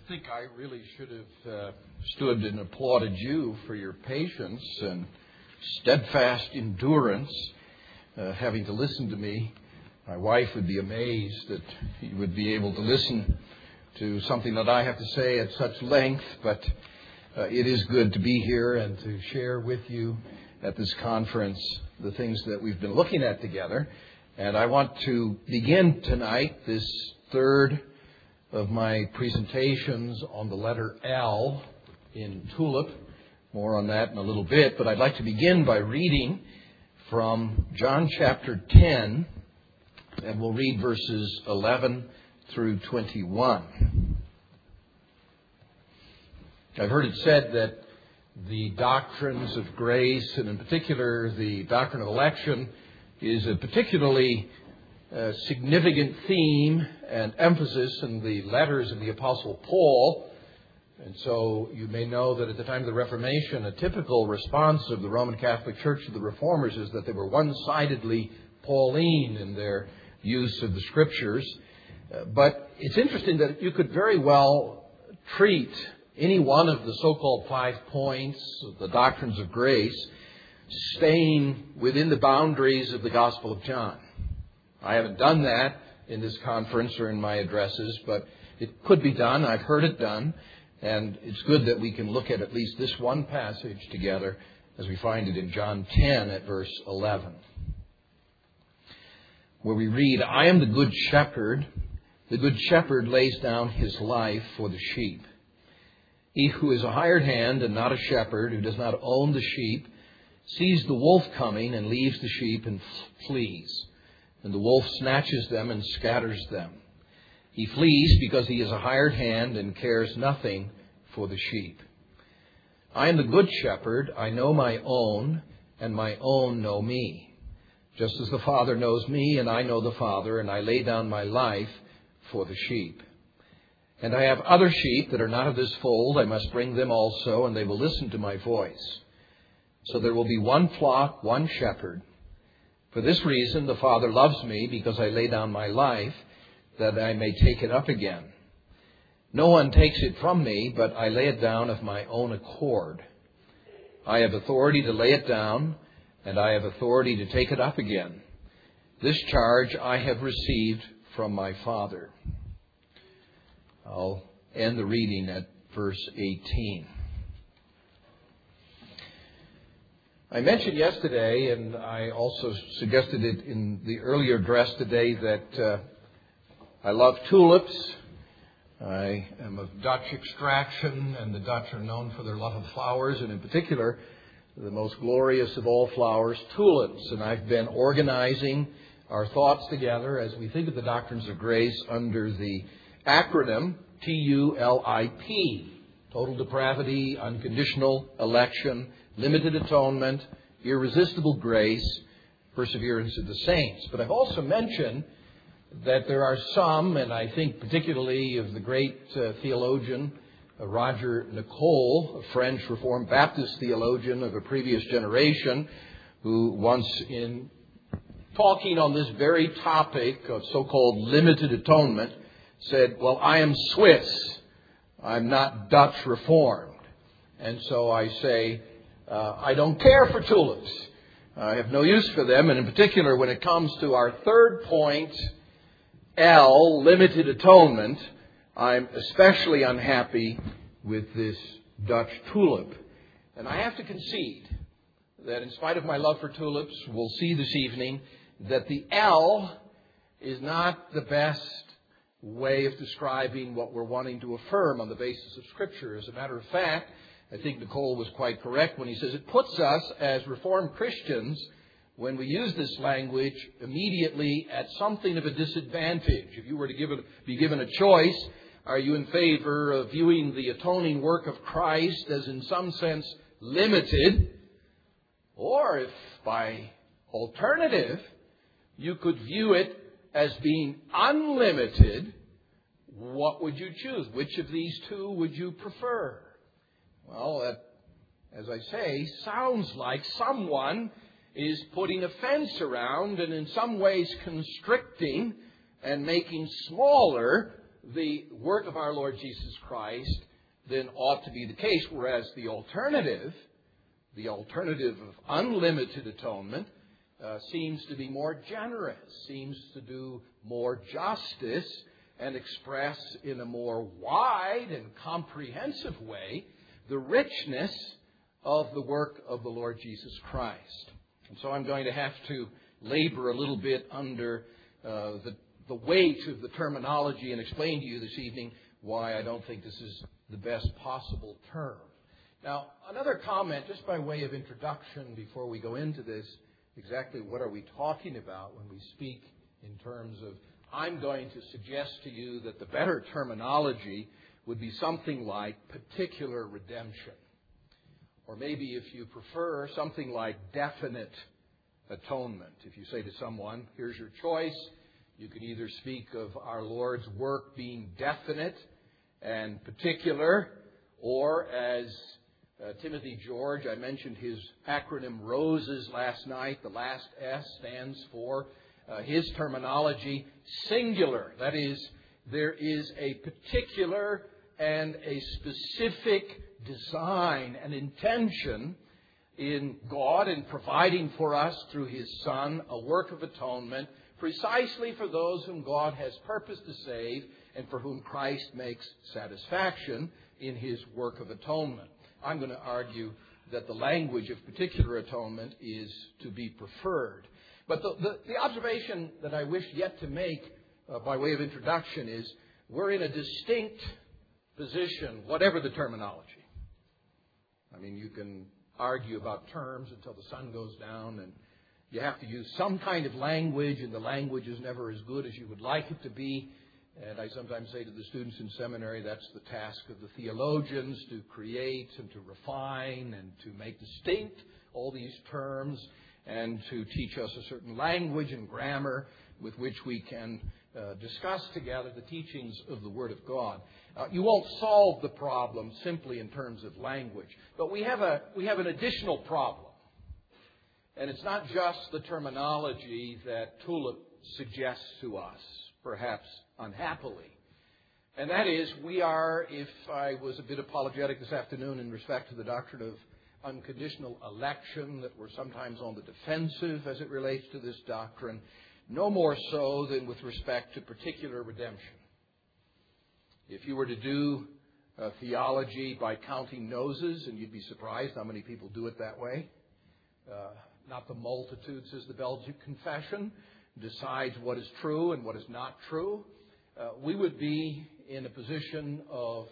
think I really should have stood and applauded you for your patience and steadfast endurance, having to listen to me. My wife would be amazed that you would be able to listen to something that I have to say at such length, but it is good to be here and to share with you at this conference the things that we've been looking at together. And I want to begin tonight this third of my presentations on the letter L in TULIP. More on that in a little bit, but I'd like to begin by reading from John chapter 10, and we'll read verses 11 through 21. I've heard it said that the doctrines of grace, and in particular the doctrine of election, is a particularly significant theme and emphasis in the letters of the Apostle Paul. And so you may know that at the time of the Reformation, a typical response of the Roman Catholic Church to the Reformers is that they were one-sidedly Pauline in their use of the Scriptures. But it's interesting that you could very well treat any one of the so-called 5 points of the doctrines of grace staying within the boundaries of the Gospel of John. I haven't done that in this conference or in my addresses, but it could be done. I've heard it done. And it's good that we can look at least this one passage together as we find it in John 10 at verse 11, where we read, "I am the good shepherd. The good shepherd lays down his life for the sheep. He who is a hired hand and not a shepherd, who does not own the sheep, sees the wolf coming and leaves the sheep and flees. And the wolf snatches them and scatters them. He flees because he is a hired hand and cares nothing for the sheep. I am the good shepherd. I know my own, and my own know me. Just as the Father knows me, and I know the Father, and I lay down my life for the sheep. And I have other sheep that are not of this fold. I must bring them also, and they will listen to my voice. So there will be one flock, one shepherd. For this reason the Father loves me, because I lay down my life, that I may take it up again. No one takes it from me, but I lay it down of my own accord. I have authority to lay it down, and I have authority to take it up again. This charge I have received from my Father." I'll end the reading at verse 18. I mentioned yesterday, and I also suggested it in the earlier address today, that I love tulips. I am of Dutch extraction, and the Dutch are known for their love of flowers, and in particular, the most glorious of all flowers, tulips. And I've been organizing our thoughts together as we think of the doctrines of grace under the acronym TULIP: total depravity, unconditional election, limited atonement, irresistible grace, perseverance of the saints. But I've also mentioned that there are some, and I think particularly of the great theologian Roger Nicole, a French Reformed Baptist theologian of a previous generation, who once, in talking on this very topic of so-called limited atonement, said, "Well, I am Swiss. I'm not Dutch Reformed." And so I say, I don't care for tulips. I have no use for them. And in particular, when it comes to our third point, L, limited atonement, I'm especially unhappy with this Dutch tulip. And I have to concede that in spite of my love for tulips, we'll see this evening that the L is not the best way of describing what we're wanting to affirm on the basis of Scripture. As a matter of fact, I think Nicole was quite correct when he says it puts us as Reformed Christians, when we use this language, immediately at something of a disadvantage. If you were to be given a choice, are you in favor of viewing the atoning work of Christ as in some sense limited? Or if by alternative you could view it as being unlimited, what would you choose? Which of these two would you prefer? Well, that, as I say, sounds like someone is putting a fence around and in some ways constricting and making smaller the work of our Lord Jesus Christ then ought to be the case, whereas the alternative of unlimited atonement, seems to be more generous, seems to do more justice and express in a more wide and comprehensive way the richness of the work of the Lord Jesus Christ. And so I'm going to have to labor a little bit under the weight of the terminology and explain to you this evening why I don't think this is the best possible term. Now, another comment, just by way of introduction before we go into this, exactly what are we talking about when we speak in terms of, I'm going to suggest to you that the better terminology would be something like particular redemption. Or maybe, if you prefer, something like definite atonement. If you say to someone, here's your choice, you can either speak of our Lord's work being definite and particular, or as Timothy George, I mentioned his acronym ROSES last night. The last S stands for his terminology, singular. That is, there is a particular and a specific design and intention in God in providing for us through His Son a work of atonement precisely for those whom God has purposed to save and for whom Christ makes satisfaction in His work of atonement. I'm going to argue that the language of particular atonement is to be preferred. But the observation that I wish yet to make by way of introduction is we're in a distinct position, whatever the terminology. I mean, you can argue about terms until the sun goes down, and you have to use some kind of language, and the language is never as good as you would like it to be. And I sometimes say to the students in seminary, that's the task of the theologians, to create and to refine and to make distinct all these terms and to teach us a certain language and grammar with which we can discuss together the teachings of the Word of God. You won't solve the problem simply in terms of language, but we have an additional problem. And it's not just the terminology that Tulip suggests to us, perhaps unhappily. And that is, we are, if I was a bit apologetic this afternoon in respect to the doctrine of unconditional election, that we're sometimes on the defensive as it relates to this doctrine, no more so than with respect to particular redemption. If you were to do theology by counting noses, and you'd be surprised how many people do it that way, not the multitude, says the Belgic Confession, decides what is true and what is not true, we would be in a position of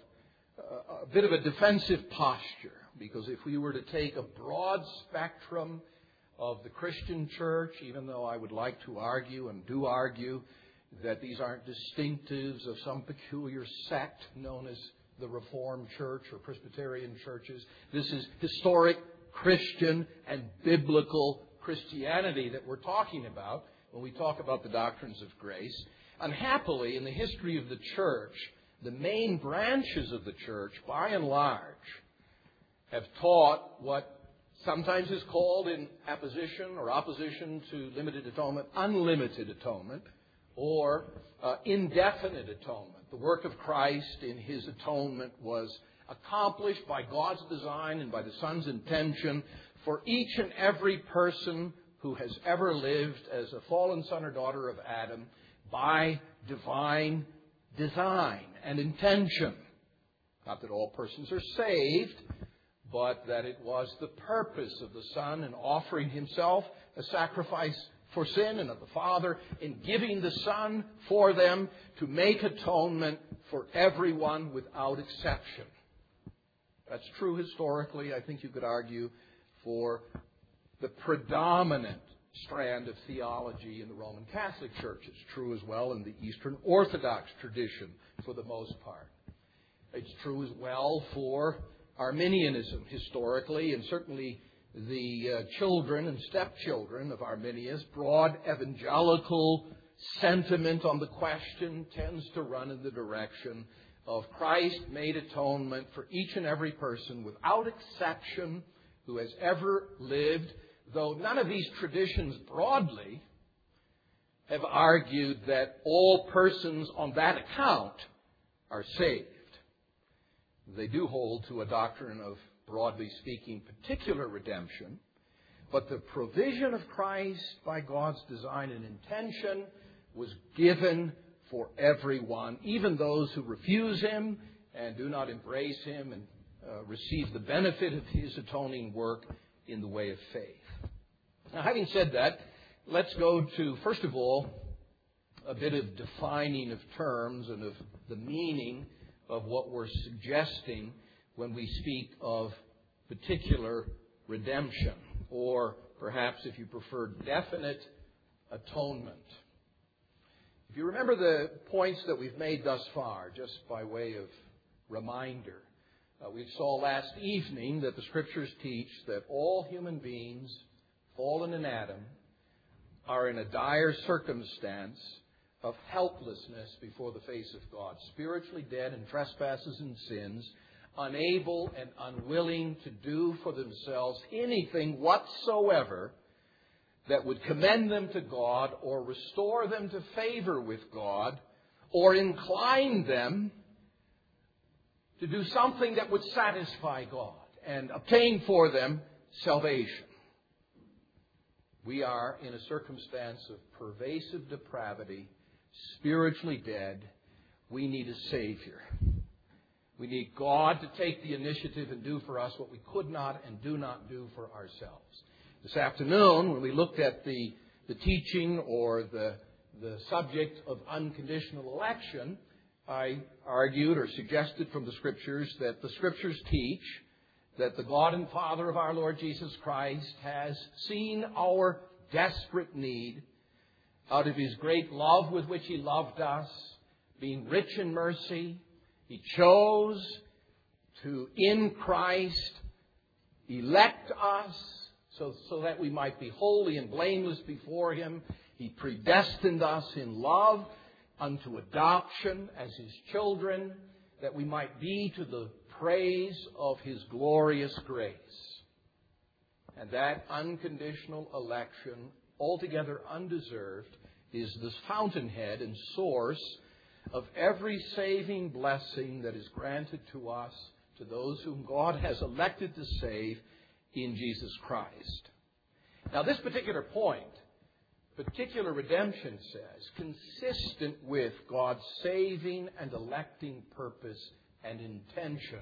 a bit of a defensive posture. Because if we were to take a broad spectrum of the Christian church, even though I would like to argue and do argue that these aren't distinctives of some peculiar sect known as the Reformed Church or Presbyterian churches, this is historic Christian and biblical Christianity that we're talking about when we talk about the doctrines of grace. Unhappily, in the history of the church, the main branches of the church, by and large, have taught what sometimes is called in opposition to limited atonement, unlimited atonement, or indefinite atonement. The work of Christ in His atonement was accomplished by God's design and by the Son's intention for each and every person who has ever lived as a fallen son or daughter of Adam by divine design and intention. Not that all persons are saved, but that it was the purpose of the Son in offering Himself a sacrifice for sin, and of the Father in giving the Son for them to make atonement for everyone without exception. That's true historically. I think you could argue for the predominant strand of theology in the Roman Catholic Church. It's true as well in the Eastern Orthodox tradition for the most part. It's true as well for Arminianism historically, and certainly the children and stepchildren of Arminius. Broad evangelical sentiment on the question tends to run in the direction of Christ made atonement for each and every person without exception who has ever lived, though none of these traditions broadly have argued that all persons on that account are saved. They do hold to a doctrine of, broadly speaking, particular redemption, but the provision of Christ by God's design and intention was given for everyone, even those who refuse Him and do not embrace Him and receive the benefit of His atoning work in the way of faith. Now, having said that, let's go to, first of all, a bit of defining of terms and of the meaning of what we're suggesting when we speak of particular redemption, or perhaps, if you prefer, definite atonement. If you remember the points that we've made thus far, just by way of reminder, we saw last evening that the Scriptures teach that all human beings, fallen in Adam, are in a dire circumstance of helplessness before the face of God, spiritually dead in trespasses and sins, unable and unwilling to do for themselves anything whatsoever that would commend them to God or restore them to favor with God or incline them to do something that would satisfy God and obtain for them salvation. We are in a circumstance of pervasive depravity, spiritually dead. We need a Savior. We need God to take the initiative and do for us what we could not and do not do for ourselves. This afternoon, when we looked at the teaching or the subject of unconditional election, I argued or suggested from the Scriptures that the Scriptures teach that the God and Father of our Lord Jesus Christ has seen our desperate need. Out of His great love with which He loved us, being rich in mercy, He chose to, in Christ, elect us so that we might be holy and blameless before Him. He predestined us in love unto adoption as His children, that we might be to the praise of His glorious grace. And that unconditional election, altogether undeserved, is the fountainhead and source of every saving blessing that is granted to us, to those whom God has elected to save in Jesus Christ. Now, this particular point, particular redemption says, consistent with God's saving and electing purpose and intention.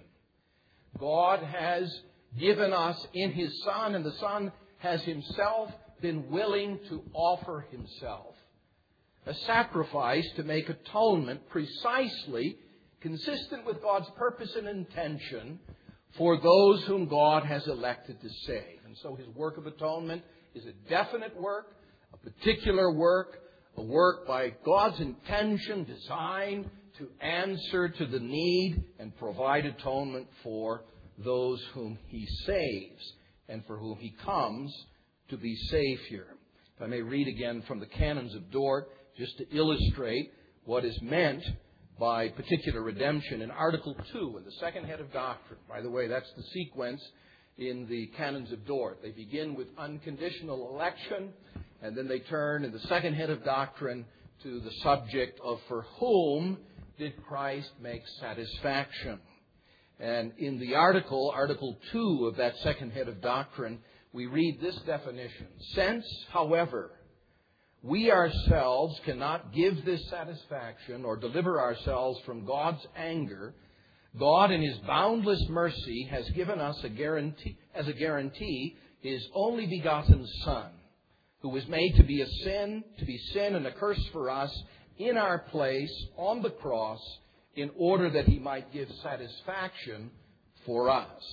God has given us in His Son, and the Son has Himself been willing to offer Himself, a sacrifice to make atonement precisely consistent with God's purpose and intention for those whom God has elected to save. And so His work of atonement is a definite work, a particular work, a work by God's intention designed to answer to the need and provide atonement for those whom He saves and for whom He comes to be Savior. If I may read again from the Canons of Dort, just to illustrate what is meant by particular redemption in Article 2 in the second head of doctrine. By the way, that's the sequence in the Canons of Dort. They begin with unconditional election, and then they turn in the second head of doctrine to the subject of for whom did Christ make satisfaction. And in the Article 2 of that second head of doctrine, we read this definition. Since, however, we ourselves cannot give this satisfaction or deliver ourselves from God's anger, God in His boundless mercy has given us as a guarantee His only begotten Son, who was made to be sin and a curse for us in our place on the cross in order that He might give satisfaction for us.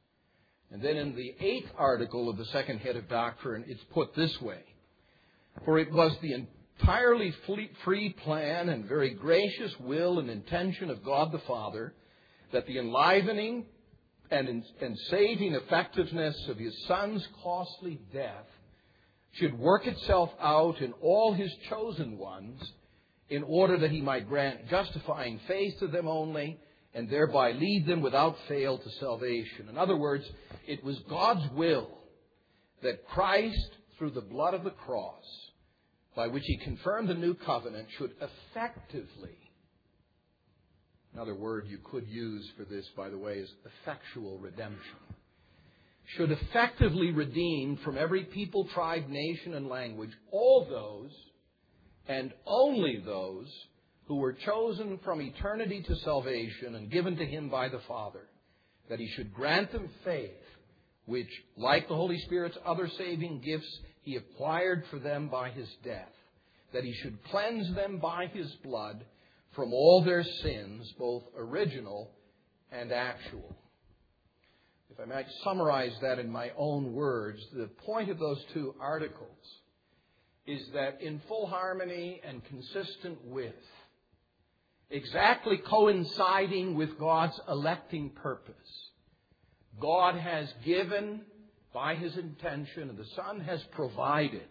And then in the 8th article of the second head of doctrine, it's put this way. For it was the entirely free plan and very gracious will and intention of God the Father that the enlivening and saving effectiveness of His Son's costly death should work itself out in all His chosen ones in order that He might grant justifying faith to them only and thereby lead them without fail to salvation. In other words, it was God's will that Christ, through the blood of the cross, by which He confirmed the new covenant, should effectively, Another word you could use for this, by the way, is effectual redemption. Should effectively redeem from every people, tribe, nation, and language all those and only those who were chosen from eternity to salvation and given to Him by the Father, that He should grant them faith, which, like the Holy Spirit's other saving gifts, He acquired for them by His death, that He should cleanse them by His blood from all their sins, both original and actual. If I might summarize that in my own words, the point of those two articles is that in full harmony and consistent with, exactly coinciding with God's electing purpose, God has given by His intention, and the Son has provided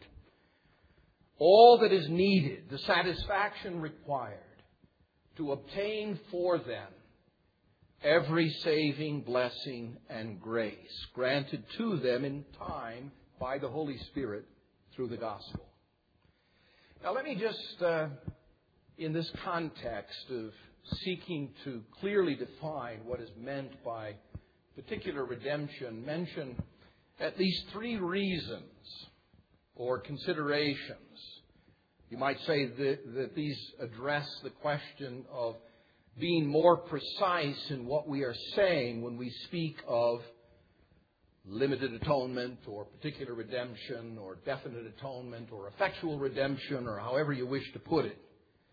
all that is needed, the satisfaction required to obtain for them every saving blessing and grace granted to them in time by the Holy Spirit through the gospel. Now let me just, in this context of seeking to clearly define what is meant by particular redemption, mention at least three reasons or considerations. You might say that these address the question of being more precise in what we are saying when we speak of limited atonement or particular redemption or definite atonement or effectual redemption or however you wish to put it.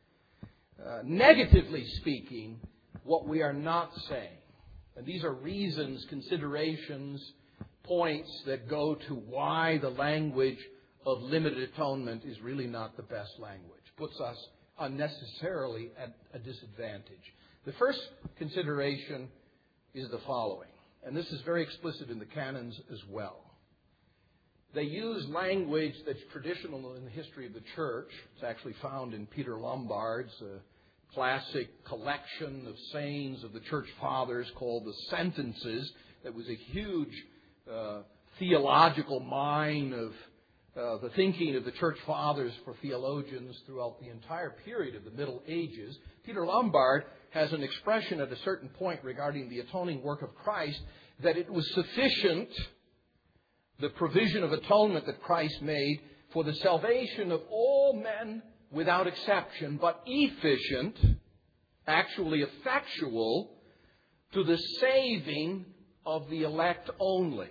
Negatively speaking, what we are not saying. And these are reasons, considerations, points that go to why the language of limited atonement is really not the best language. Puts us unnecessarily at a disadvantage. The first consideration is the following, and this is very explicit in the canons as well. They use language that's traditional in the history of the church. It's actually found in Peter Lombard's classic collection of sayings of the church fathers called the Sentences. That was a huge theological mine of the thinking of the church fathers for theologians throughout the entire period of the Middle Ages. Peter Lombard has an expression at a certain point regarding the atoning work of Christ that it was sufficient, the provision of atonement that Christ made, for the salvation of all men without exception, but efficient, actually effectual, to the saving of the elect only.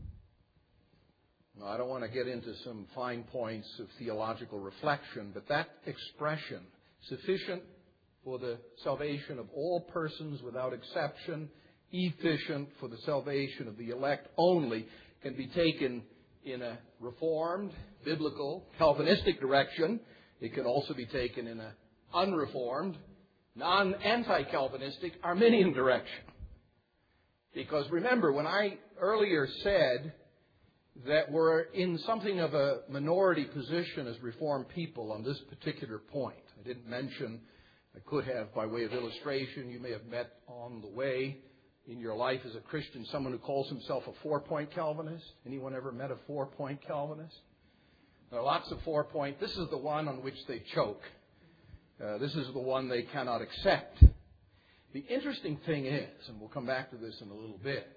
Now, I don't want to get into some fine points of theological reflection, but that expression, sufficient for the salvation of all persons without exception, efficient for the salvation of the elect only, can be taken in a Reformed, biblical, Calvinistic direction. It can also be taken in an unreformed, anti-Calvinistic, Arminian direction. Because remember, when I earlier said that we're in something of a minority position as Reformed people on this particular point, I didn't mention, I could have by way of illustration, you may have met on the way in your life as a Christian someone who calls himself a 4-point Calvinist. Anyone ever met a 4-point Calvinist? There are lots of 4-point. This is the one on which they choke. This is the one they cannot accept. The interesting thing is, and we'll come back to this in a little bit,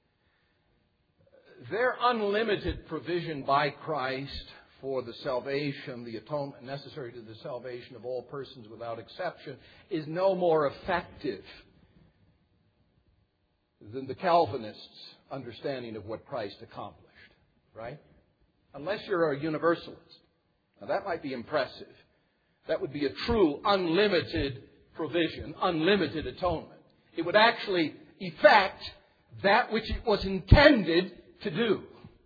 their unlimited provision by Christ for the salvation, the atonement necessary to the salvation of all persons without exception, is no more effective than the Calvinists' understanding of what Christ accomplished, right? Unless you're a universalist. Now that might be impressive. That would be a true unlimited provision, unlimited atonement. It would actually effect that which it was intended to do.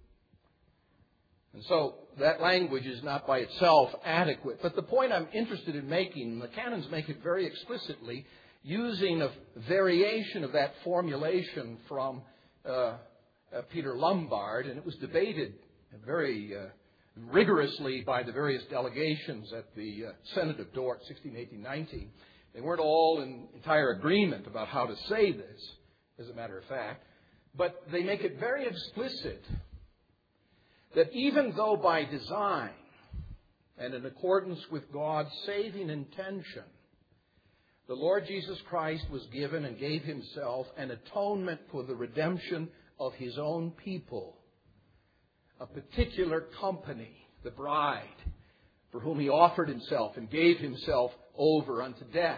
And so that language is not by itself adequate. But the point I'm interested in making, the canons make it very explicitly, using a variation of that formulation from Peter Lombard, and it was debated very rigorously by the various delegations at the Synod of Dort, 1618-19. They weren't all in entire agreement about how to say this, as a matter of fact, but they make it very explicit that even though by design and in accordance with God's saving intention, the Lord Jesus Christ was given and gave himself an atonement for the redemption of his own people, a particular company, the bride, for whom he offered himself and gave himself over unto death.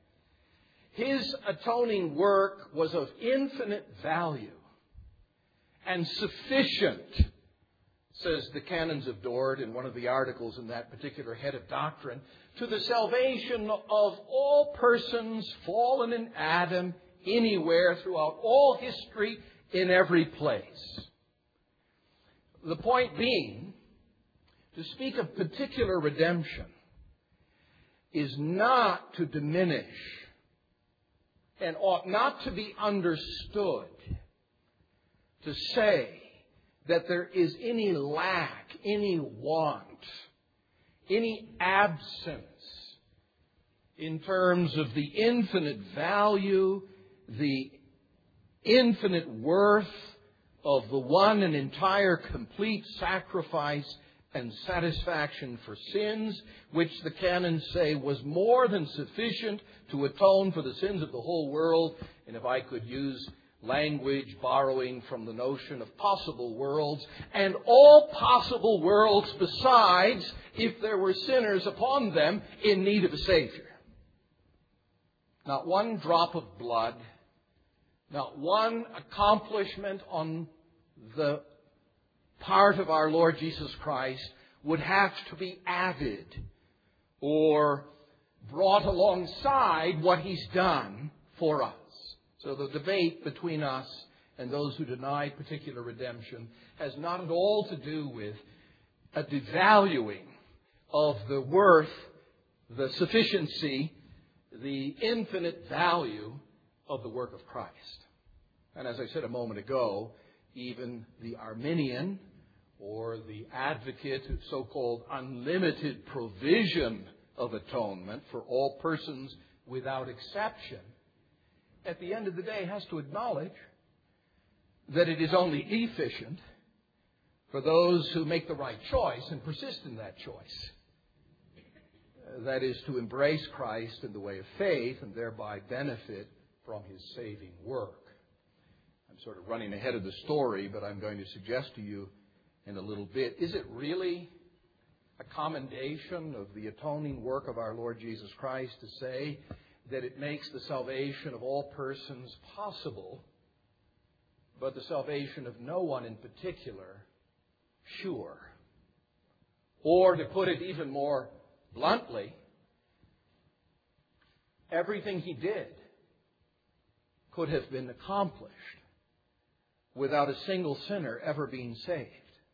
His atoning work was of infinite value and sufficient, says the Canons of Dort in one of the articles in that particular head of doctrine, to the salvation of all persons fallen in Adam, anywhere, throughout all history, in every place. The point being, to speak of particular redemption is not to diminish and ought not to be understood to say that there is any lack, any want, any absence in terms of the infinite value, the infinite worth of the one and entire complete sacrifice and satisfaction for sins, which the canons say was more than sufficient to atone for the sins of the whole world. And if I could use language borrowing from the notion of possible worlds, and all possible worlds besides, if there were sinners upon them in need of a Savior. Not one drop of blood, not one accomplishment on the part of our Lord Jesus Christ would have to be added or brought alongside what He's done for us. So the debate between us and those who deny particular redemption has not at all to do with a devaluing of the worth, the sufficiency, the infinite value of the work of Christ. And as I said a moment ago, even the Arminian or the advocate of so-called unlimited provision of atonement for all persons without exception, at the end of the day has to acknowledge that it is only efficient for those who make the right choice and persist in that choice. That is to embrace Christ in the way of faith and thereby benefit from His saving work. I'm sort of running ahead of the story, but I'm going to suggest to you in a little bit, is it really a commendation of the atoning work of our Lord Jesus Christ to say that it makes the salvation of all persons possible, but the salvation of no one in particular sure? Or to put it even more bluntly, everything He did could have been accomplished without a single sinner ever being saved,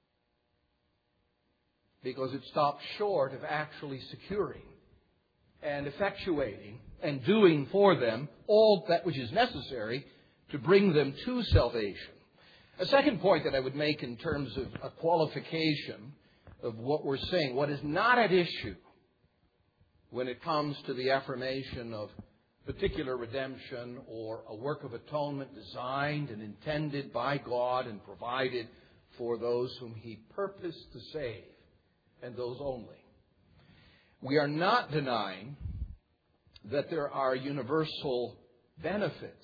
because it stopped short of actually securing and effectuating and doing for them all that which is necessary to bring them to salvation. A second point that I would make in terms of a qualification of what we're saying, what is not at issue when it comes to the affirmation of particular redemption or a work of atonement designed and intended by God and provided for those whom He purposed to save, and those only. We are not denying that there are universal benefits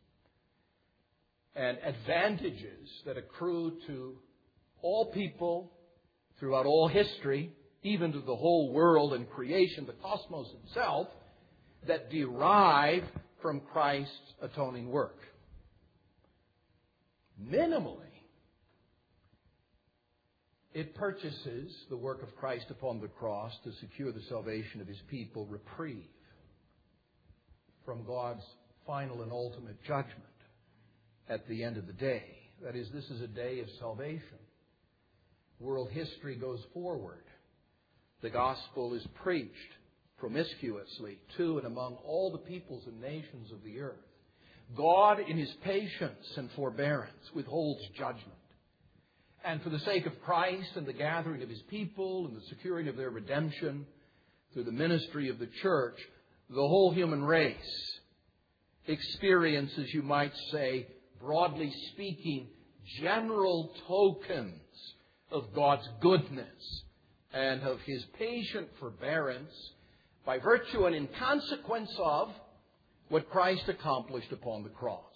and advantages that accrue to all people throughout all history, even to the whole world and creation, the cosmos itself, that derive from Christ's atoning work. Minimally, it purchases the work of Christ upon the cross to secure the salvation of His people, reprieve from God's final and ultimate judgment at the end of the day. That is, this is a day of salvation. World history goes forward. The gospel is preached promiscuously to and among all the peoples and nations of the earth. God, in His patience and forbearance, withholds judgment. And for the sake of Christ and the gathering of His people and the securing of their redemption through the ministry of the church, the whole human race experiences, you might say, broadly speaking, general tokens of God's goodness and of His patient forbearance by virtue and in consequence of what Christ accomplished upon the cross.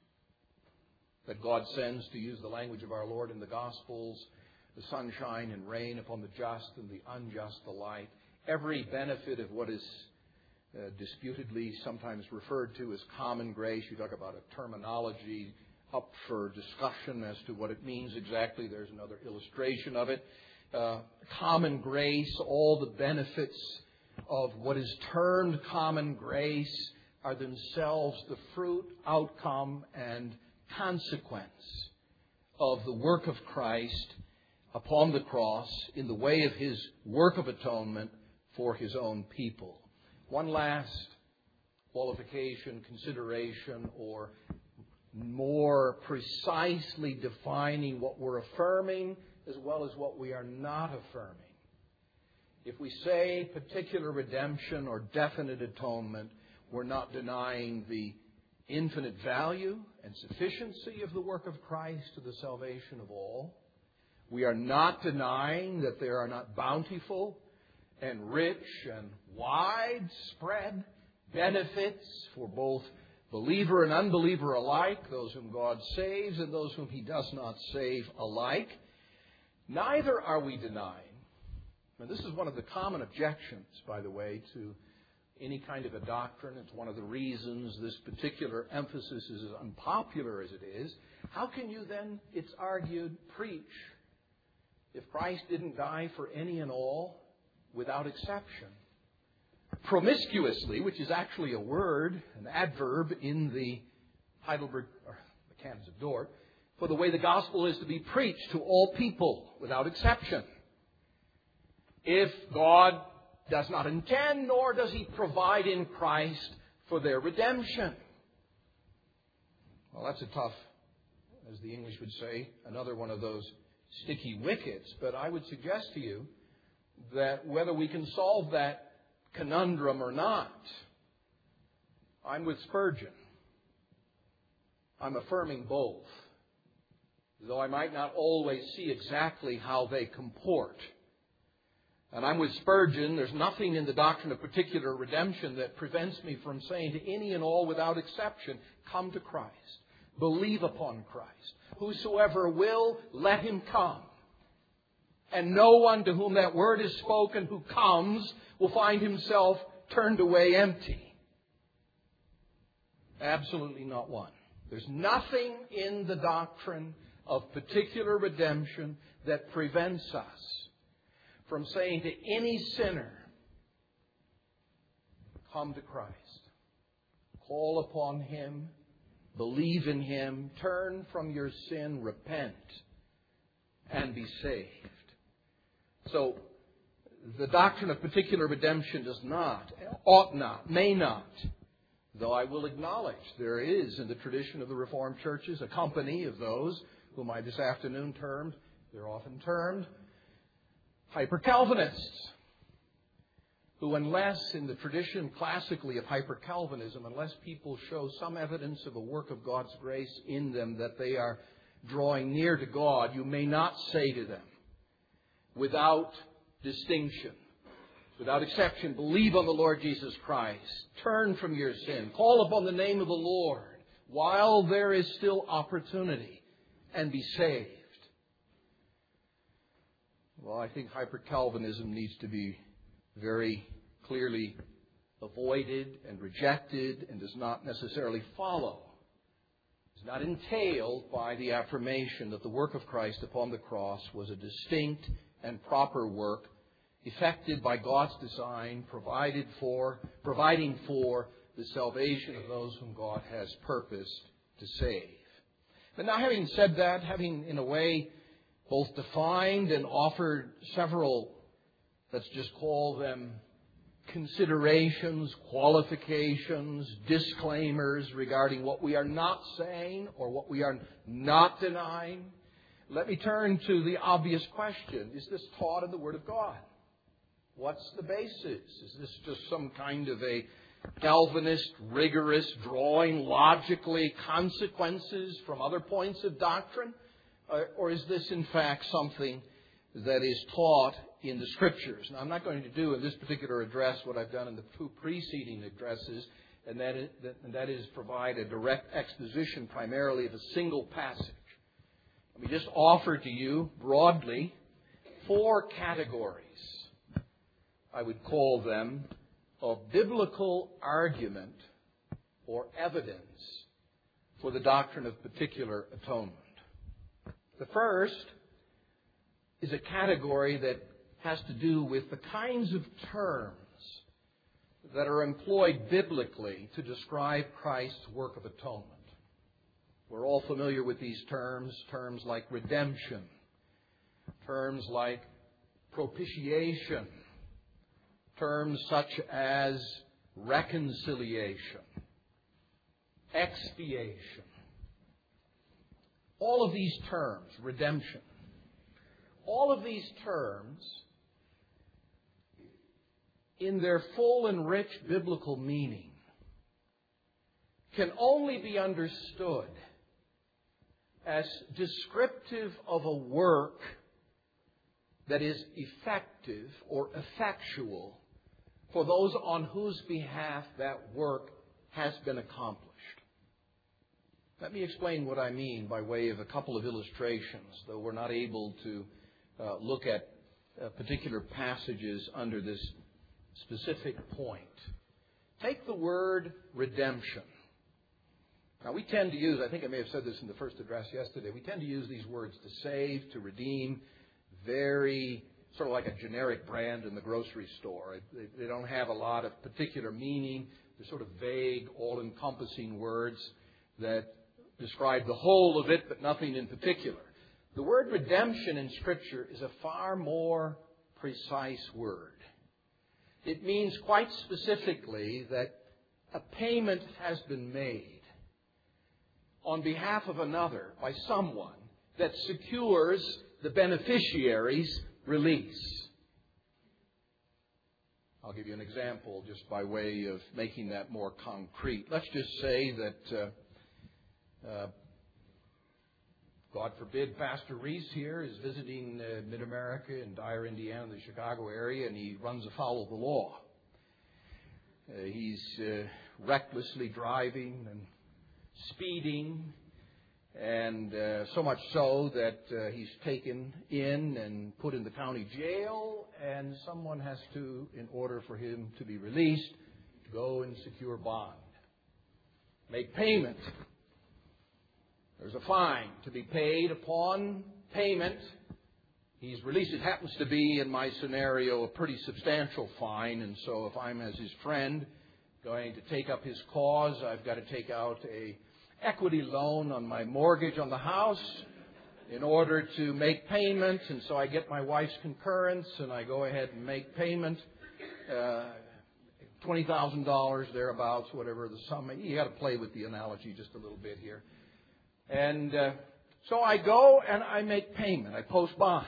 That God sends, to use the language of our Lord in the Gospels, the sunshine and rain upon the just and the unjust alike. Every benefit of what is disputedly sometimes referred to as common grace. You talk about a terminology up for discussion as to what it means exactly. There's another illustration of it. Common grace, all the benefits of what is termed common grace are themselves the fruit, outcome, and consequence of the work of Christ upon the cross in the way of His work of atonement for His own people. One last qualification, consideration, or more precisely defining what we're affirming as well as what we are not affirming. If we say particular redemption or definite atonement, we're not denying the infinite value and sufficiency of the work of Christ to the salvation of all. We are not denying that there are not bountiful and rich and widespread benefits for both believer and unbeliever alike, those whom God saves and those whom He does not save alike. Neither are we denying, and this is one of the common objections, by the way, to any kind of a doctrine. It's one of the reasons this particular emphasis is as unpopular as it is. How can you then, it's argued, preach if Christ didn't die for any and all without exception? Promiscuously, which is actually a word, an adverb in the Heidelberg, or the Canons of Dort, for the way the gospel is to be preached to all people without exception. If God does not intend, nor does He provide in Christ for their redemption. Well, that's a tough, as the English would say, another one of those sticky wickets. But I would suggest to you that whether we can solve that conundrum or not, I'm with Spurgeon. I'm affirming both, though I might not always see exactly how they comport. And I'm with Spurgeon. There's nothing in the doctrine of particular redemption that prevents me from saying to any and all without exception, come to Christ. Believe upon Christ. Whosoever will, let him come. And no one to whom that word is spoken who comes will find himself turned away empty. Absolutely not one. There's nothing in the doctrine of particular redemption that prevents us from saying to any sinner, come to Christ. Call upon Him. Believe in Him. Turn from your sin. Repent. And be saved. So, the doctrine of particular redemption does not, ought not, may not, though I will acknowledge there is in the tradition of the Reformed churches a company of those whom I this afternoon termed, they're often termed, Hyper-Calvinists, who unless in the tradition classically of Hyper-Calvinism, unless people show some evidence of a work of God's grace in them that they are drawing near to God, you may not say to them, without distinction, without exception, believe on the Lord Jesus Christ, turn from your sin, call upon the name of the Lord while there is still opportunity, and be saved. Well, I think Hyper-Calvinism needs to be very clearly avoided and rejected and does not necessarily follow. It's not entailed by the affirmation that the work of Christ upon the cross was a distinct and proper work effected by God's design, providing for the salvation of those whom God has purposed to save. But now, having said that, having in a way both defined and offered several, let's just call them considerations, qualifications, disclaimers regarding what we are not saying or what we are not denying, let me turn to the obvious question. Is this taught in the Word of God? What's the basis? Is this just some kind of a Calvinist, rigorous, drawing logically consequences from other points of doctrine? Or is this, in fact, something that is taught in the Scriptures? Now, I'm not going to do in this particular address what I've done in the two preceding addresses, and that is provide a direct exposition primarily of a single passage. Let me just offer to you broadly 4 categories, I would call them, of biblical argument or evidence for the doctrine of particular atonement. The first is a category that has to do with the kinds of terms that are employed biblically to describe Christ's work of atonement. We're all familiar with these terms like redemption, terms like propitiation, terms such as reconciliation, expiation. All of these terms, redemption, all of these terms, in their full and rich biblical meaning, can only be understood as descriptive of a work that is effective or effectual for those on whose behalf that work has been accomplished. Let me explain what I mean by way of a couple of illustrations, though we're not able to look at particular passages under this specific point. Take the word redemption. Now, we tend to use, I think I may have said this in the first address yesterday, we tend to use these words to save, to redeem, very sort of like a generic brand in the grocery store. They don't have a lot of particular meaning. They're sort of vague, all-encompassing words that describe the whole of it, but nothing in particular. The word redemption in Scripture is a far more precise word. It means quite specifically that a payment has been made on behalf of another by someone that secures the beneficiary's release. I'll give you an example just by way of making that more concrete. Let's just say that, God forbid, Pastor Reese here is visiting Mid-America in Dyer, Indiana, the Chicago area, and he runs afoul of the law. He's recklessly driving and speeding, and so much so that he's taken in and put in the county jail, and someone has to, in order for him to be released, go and secure bond, make payment. There's a fine to be paid upon payment. He's released. It happens to be, in my scenario, a pretty substantial fine, and so if I'm, as his friend, going to take up his cause, I've got to take out a equity loan on my mortgage on the house in order to make payment, and so I get my wife's concurrence and I go ahead and make payment, $20,000 thereabouts, whatever the sum. You got to play with the analogy just a little bit here, and so I go and I make payment. I post bond,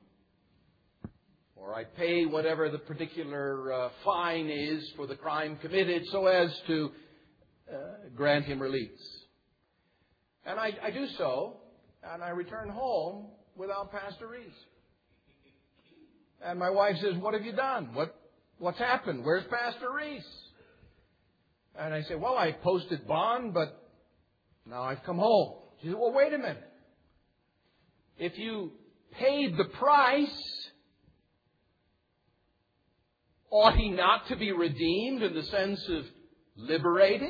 or I pay whatever the particular fine is for the crime committed, so as to grant him release. And I do so, and I return home without Pastor Reese. And my wife says, "What have you done? What's happened? Where's Pastor Reese?" And I say, "Well, I posted bond, but now I've come home." She said, "Well, wait a minute. If you paid the price, ought he not to be redeemed in the sense of liberated?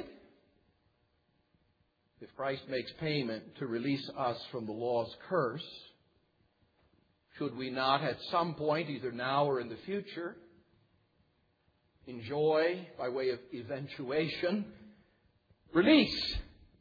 If Christ makes payment to release us from the law's curse, should we not at some point, either now or in the future, enjoy, by way of eventuation, release?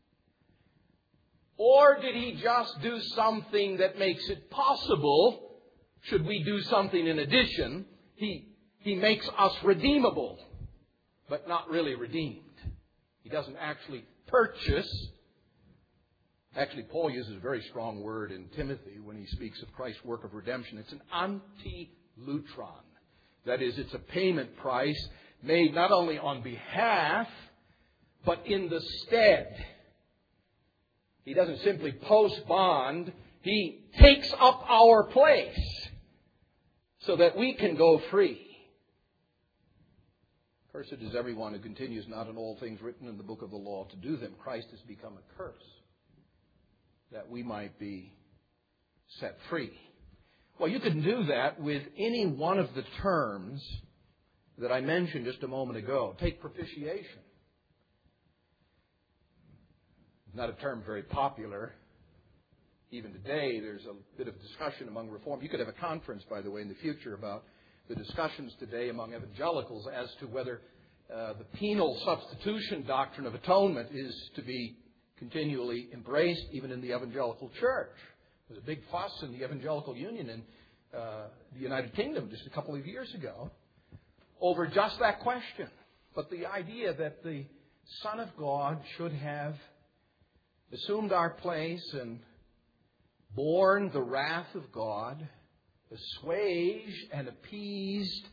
Or did he just do something that makes it possible, should we do something in addition, he makes us redeemable, but not really redeemed. He doesn't actually purchase. Actually, Paul uses a very strong word in Timothy when he speaks of Christ's work of redemption. It's an anti-lutron. That is, it's a payment price made not only on behalf, but in the stead. He doesn't simply post bond. He takes up our place so that we can go free. Cursed is everyone who continues not in all things written in the book of the law to do them. Christ has become a curse that we might be set free. Well, you can do that with any one of the terms that I mentioned just a moment ago. Take propitiation. Not a term very popular. Even today, there's a bit of discussion among Reform. You could have a conference, by the way, in the future about the discussions today among evangelicals as to whether the penal substitution doctrine of atonement is to be continually embraced even in the evangelical church. There was a big fuss in the Evangelical Union in the United Kingdom just a couple of years ago over just that question. But the idea that the Son of God should have assumed our place and borne the wrath of God, assuaged and appeased,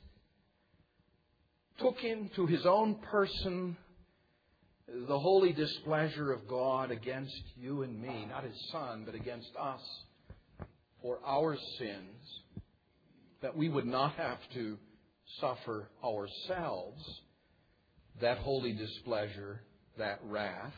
took into his own person the holy displeasure of God against you and me, not his Son, but against us for our sins, that we would not have to suffer ourselves that holy displeasure, that wrath.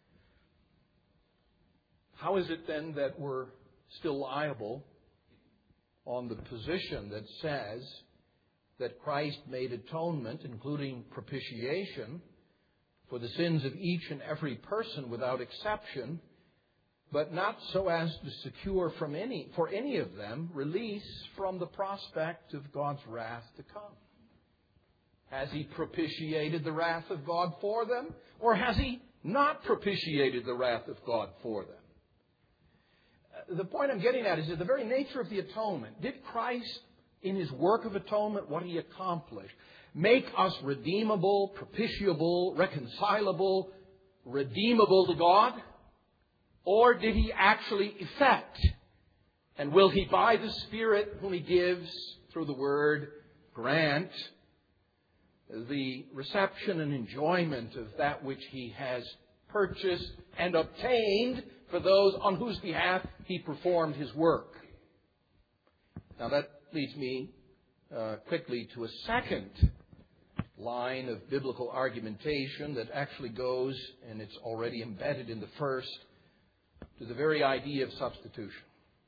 How is it then that we're still liable on the position that says that Christ made atonement, including propitiation, for the sins of each and every person without exception, but not so as to secure for any of them release from the prospect of God's wrath to come? Has He propitiated the wrath of God for them, or has He not propitiated the wrath of God for them? The point I'm getting at is that the very nature of the atonement. Did Christ, in His work of atonement, what He accomplished, make us redeemable, propitiable, reconcilable, redeemable to God? Or did He actually effect, and will He, by the Spirit whom He gives through the Word, grant the reception and enjoyment of that which He has purchased and obtained for those on whose behalf He performed His work? Now that leads me quickly to a second line of biblical argumentation that actually goes, and it's already embedded in the first, to the very idea of substitution.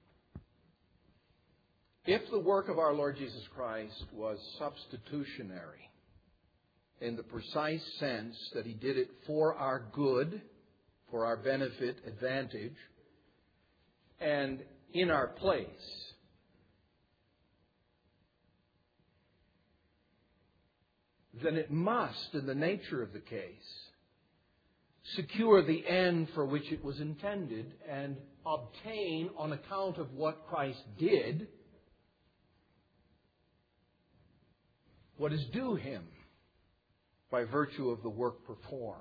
If the work of our Lord Jesus Christ was substitutionary, in the precise sense that He did it for our good, for our benefit, advantage, and in our place, then it must, in the nature of the case, secure the end for which it was intended and obtain, on account of what Christ did, what is due Him by virtue of the work performed.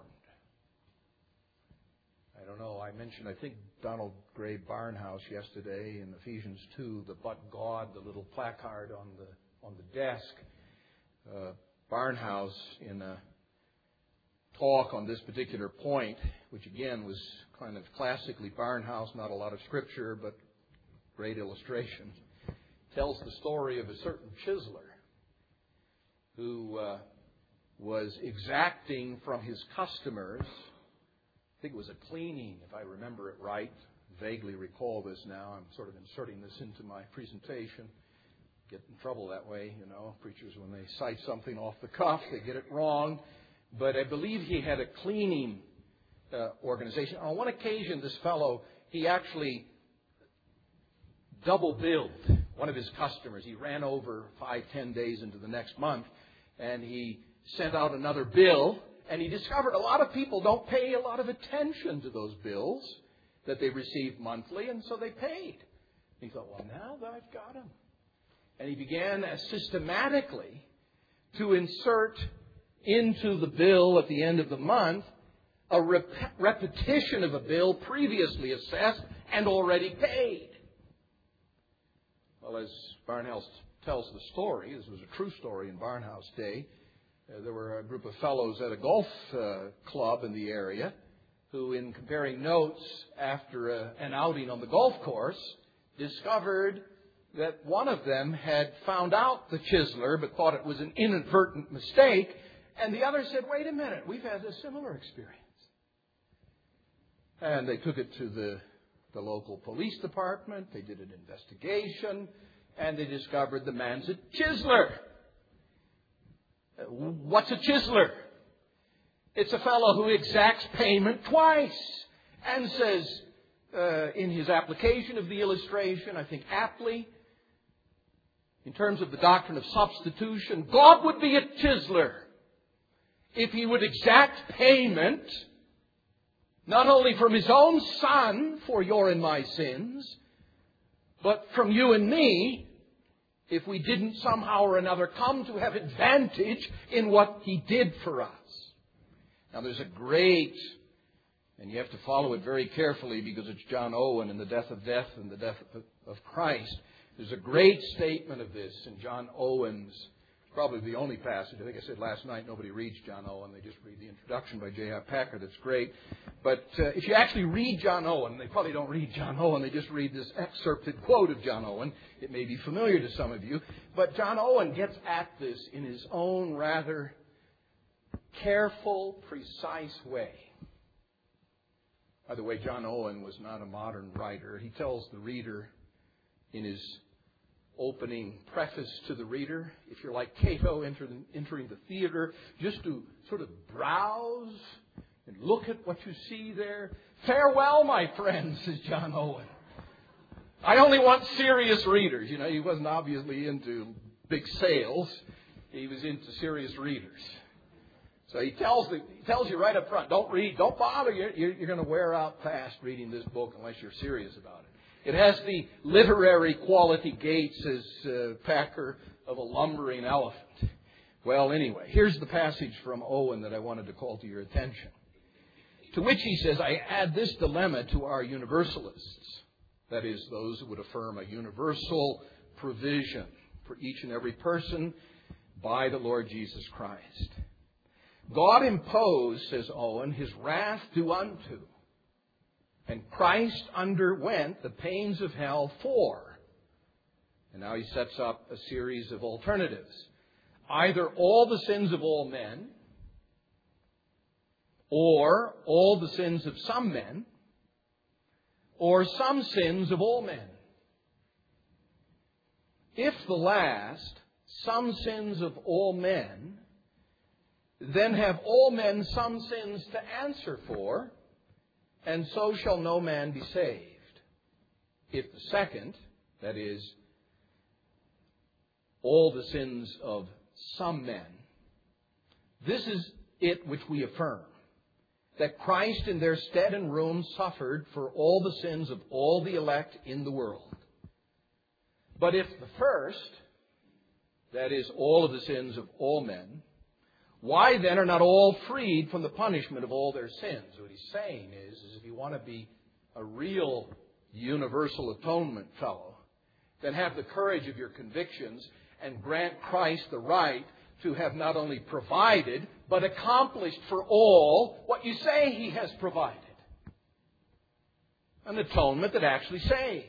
I don't know, I mentioned, I think, Donald Gray Barnhouse yesterday in Ephesians 2, the "But God," the little placard on the desk. Barnhouse, in a talk on this particular point, which again was kind of classically Barnhouse, not a lot of scripture, but great illustration, tells the story of a certain chiseler who was exacting from his customers. I think it was a cleaning, if I remember it right. Vaguely recall this now. I'm sort of inserting this into my presentation. Get in trouble that way, you know. Preachers, when they cite something off the cuff, they get it wrong. But I believe he had a cleaning organization. On one occasion, this fellow, he actually double billed one of his customers. He ran over 5-10 days into the next month, and he sent out another bill, and he discovered a lot of people don't pay a lot of attention to those bills that they receive monthly, and so they paid. He thought, well, now that I've got them. And he began systematically to insert into the bill at the end of the month a repetition of a bill previously assessed and already paid. Well, as Barnhouse tells the story, this was a true story in Barnhouse Day, there were a group of fellows at a golf club in the area who, in comparing notes after an outing on the golf course, discovered that one of them had found out the chiseler but thought it was an inadvertent mistake And the other said, wait a minute, we've had a similar experience. And they took it to the local police department. They did an investigation. And they discovered the man's a chiseler. What's a chiseler? It's a fellow who exacts payment twice and says in his application of the illustration, I think aptly, in terms of the doctrine of substitution, God would be a chiseler if He would exact payment not only from His own Son for your and my sins, but from you and me if we didn't somehow or another come to have advantage in what He did for us. Now there's a great, and you have to follow it very carefully because it's John Owen and the death of death and the death of Christ. There's a great statement of this in John Owen's, probably the only passage. I think I said last night nobody reads John Owen. They just read the introduction by J.I. Packer. That's great. But if you actually read John Owen, they probably don't read John Owen. They just read this excerpted quote of John Owen. It may be familiar to some of you. But John Owen gets at this in his own rather careful, precise way. By the way, John Owen was not a modern writer. He tells the reader in his opening preface to the reader, if you're like Cato entering the theater, just to sort of browse and look at what you see there. Farewell, my friends, says John Owen. I only want serious readers. You know, he wasn't obviously into big sales. He was into serious readers. So he tells you right up front, don't read, don't bother. You're going to wear out fast reading this book unless you're serious about it. It has the literary quality gait, says Packer, of a lumbering elephant. Well, anyway, here's the passage from Owen that I wanted to call to your attention. To which he says, I add this dilemma to our universalists. That is, those who would affirm a universal provision for each and every person by the Lord Jesus Christ. God imposed, says Owen, His wrath to unto. And Christ underwent the pains of hell for. And now he sets up a series of alternatives. Either all the sins of all men, or all the sins of some men, or some sins of all men. If the last, some sins of all men, then have all men some sins to answer for, and so shall no man be saved. If the second, that is, all the sins of some men, this is it which we affirm, that Christ in their stead and room suffered for all the sins of all the elect in the world. But if the first, that is, all of the sins of all men, why then are not all freed from the punishment of all their sins? What he's saying is if you want to be a real universal atonement fellow, then have the courage of your convictions and grant Christ the right to have not only provided, but accomplished for all what you say He has provided. An atonement that actually saves.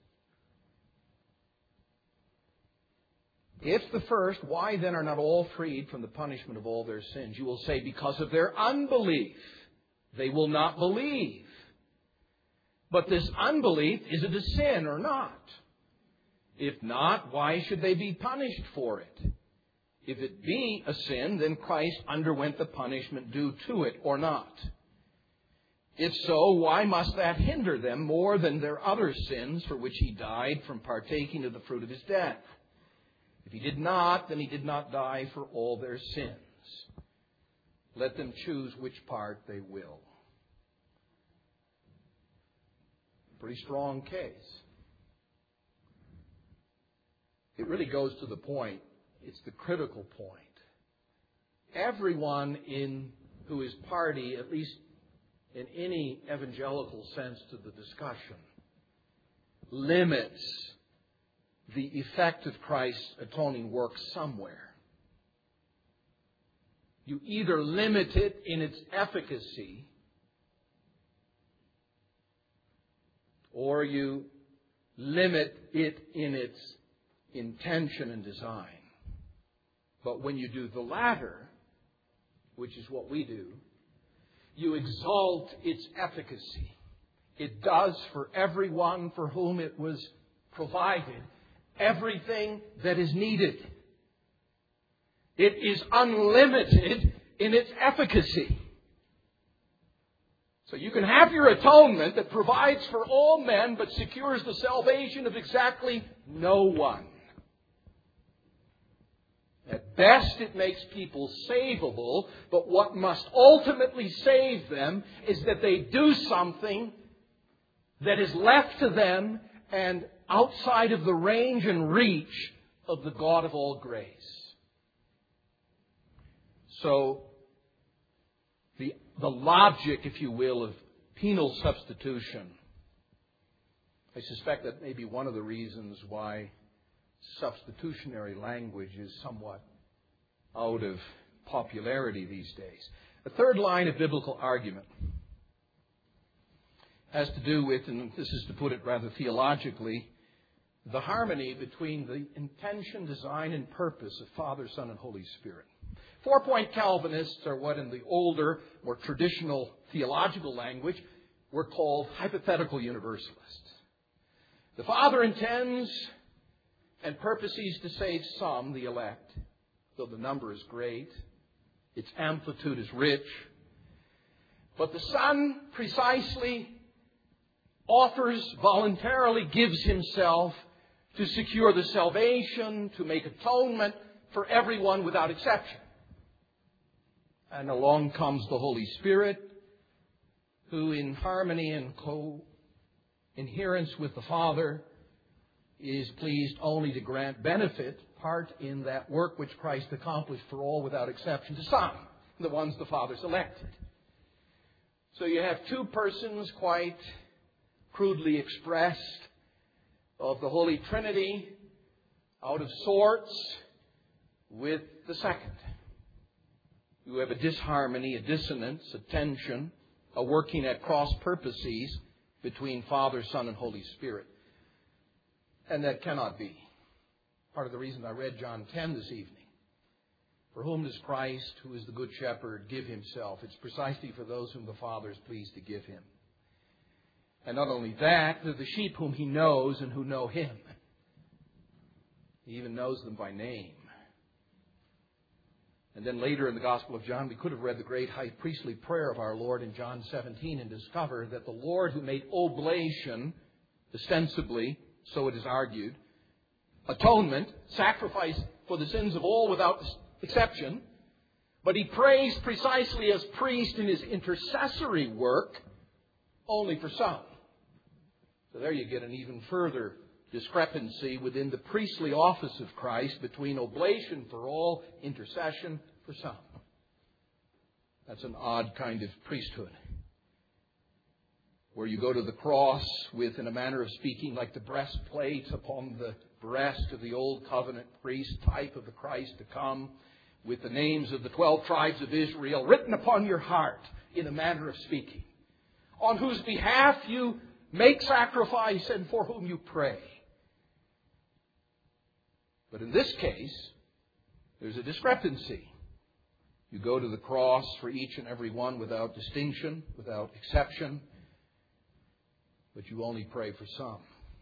If the first, why then are not all freed from the punishment of all their sins? You will say, because of their unbelief. They will not believe. But this unbelief, is it a sin or not? If not, why should they be punished for it? If it be a sin, then Christ underwent the punishment due to it or not. If so, why must that hinder them more than their other sins for which He died from partaking of the fruit of His death? If He did not, then He did not die for all their sins. Let them choose which part they will. Pretty strong case. It really goes to the point. It's the critical point. Everyone who is party, at least in any evangelical sense to the discussion, limits the effect of Christ's atoning work somewhere. You either limit it in its efficacy, or you limit it in its intention and design. But when you do the latter, which is what we do, you exalt its efficacy. It does for everyone for whom it was provided everything that is needed. It is unlimited in its efficacy. So you can have your atonement that provides for all men but secures the salvation of exactly no one. At best, it makes people savable, but what must ultimately save them is that they do something that is left to them and outside of the range and reach of the God of all grace. So, the logic, if you will, of penal substitution, I suspect that may be one of the reasons why substitutionary language is somewhat out of popularity these days. The third line of biblical argument has to do with, and this is to put it rather theologically, the harmony between the intention, design, and purpose of Father, Son, and Holy Spirit. 4-point Calvinists are what in the older, more traditional theological language were called hypothetical universalists. The Father intends and purposes to save some, the elect, though the number is great, its amplitude is rich. But the Son precisely offers, voluntarily gives Himself to secure the salvation, to make atonement for everyone without exception. And along comes the Holy Spirit, who in harmony and co-inherence with the Father is pleased only to grant benefit, part in that work which Christ accomplished for all without exception to some, the ones the Father selected. So you have two persons, quite crudely expressed, of the Holy Trinity, out of sorts with the second. You have a disharmony, a dissonance, a tension, a working at cross purposes between Father, Son, and Holy Spirit. And that cannot be. Part of the reason I read John 10 this evening. For whom does Christ, who is the Good Shepherd, give Himself? It's precisely for those whom the Father is pleased to give Him. And not only that, they're the sheep whom He knows and who know Him. He even knows them by name. And then later in the Gospel of John, we could have read the great high priestly prayer of our Lord in John 17 and discover that the Lord who made oblation, ostensibly, so it is argued, atonement, sacrifice for the sins of all without exception, but He prays precisely as priest in His intercessory work only for some. So there you get an even further discrepancy within the priestly office of Christ between oblation for all, intercession for some. That's an odd kind of priesthood, where you go to the cross with, in a manner of speaking, like the breastplate upon the breast of the old covenant priest, type of the Christ to come, with the names of the 12 tribes of Israel written upon your heart, in a manner of speaking, on whose behalf you make sacrifice and for whom you pray. But in this case, there's a discrepancy. You go to the cross for each and every one without distinction, without exception, but you only pray for some.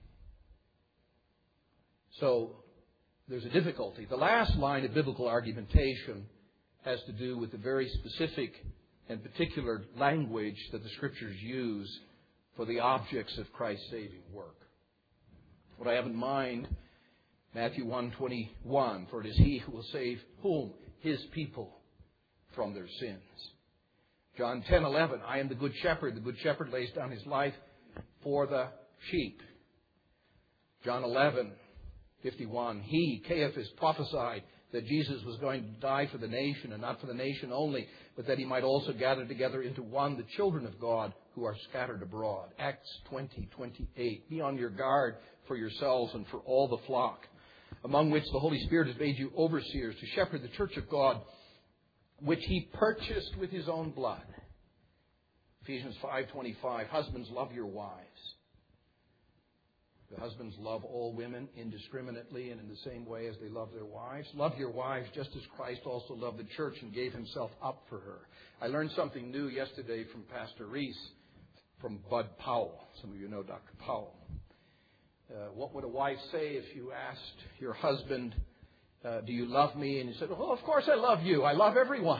So there's a difficulty. The last line of biblical argumentation has to do with the very specific and particular language that the Scriptures use for the objects of Christ's saving work. What I have in mind, Matthew 1:21, for it is He who will save whom? His people from their sins. John 10:11, I am the good shepherd. The good shepherd lays down his life for the sheep. John 11:51, He, Caiaphas, prophesied that Jesus was going to die for the nation, and not for the nation only, but that He might also gather together into one the children of God who are scattered abroad. Acts 20:28. Be on your guard for yourselves and for all the flock, among which the Holy Spirit has made you overseers to shepherd the church of God, which He purchased with His own blood. Ephesians 5:25. Husbands, love your wives, The husbands love all women indiscriminately and in the same way as they love their wives. Love your wives just as Christ also loved the church and gave himself up for her. I learned something new yesterday from Pastor Reese, from Bud Powell. Some of you know Dr. Powell. What would a wife say if you asked your husband, do you love me? And he said, well, of course I love you. I love everyone.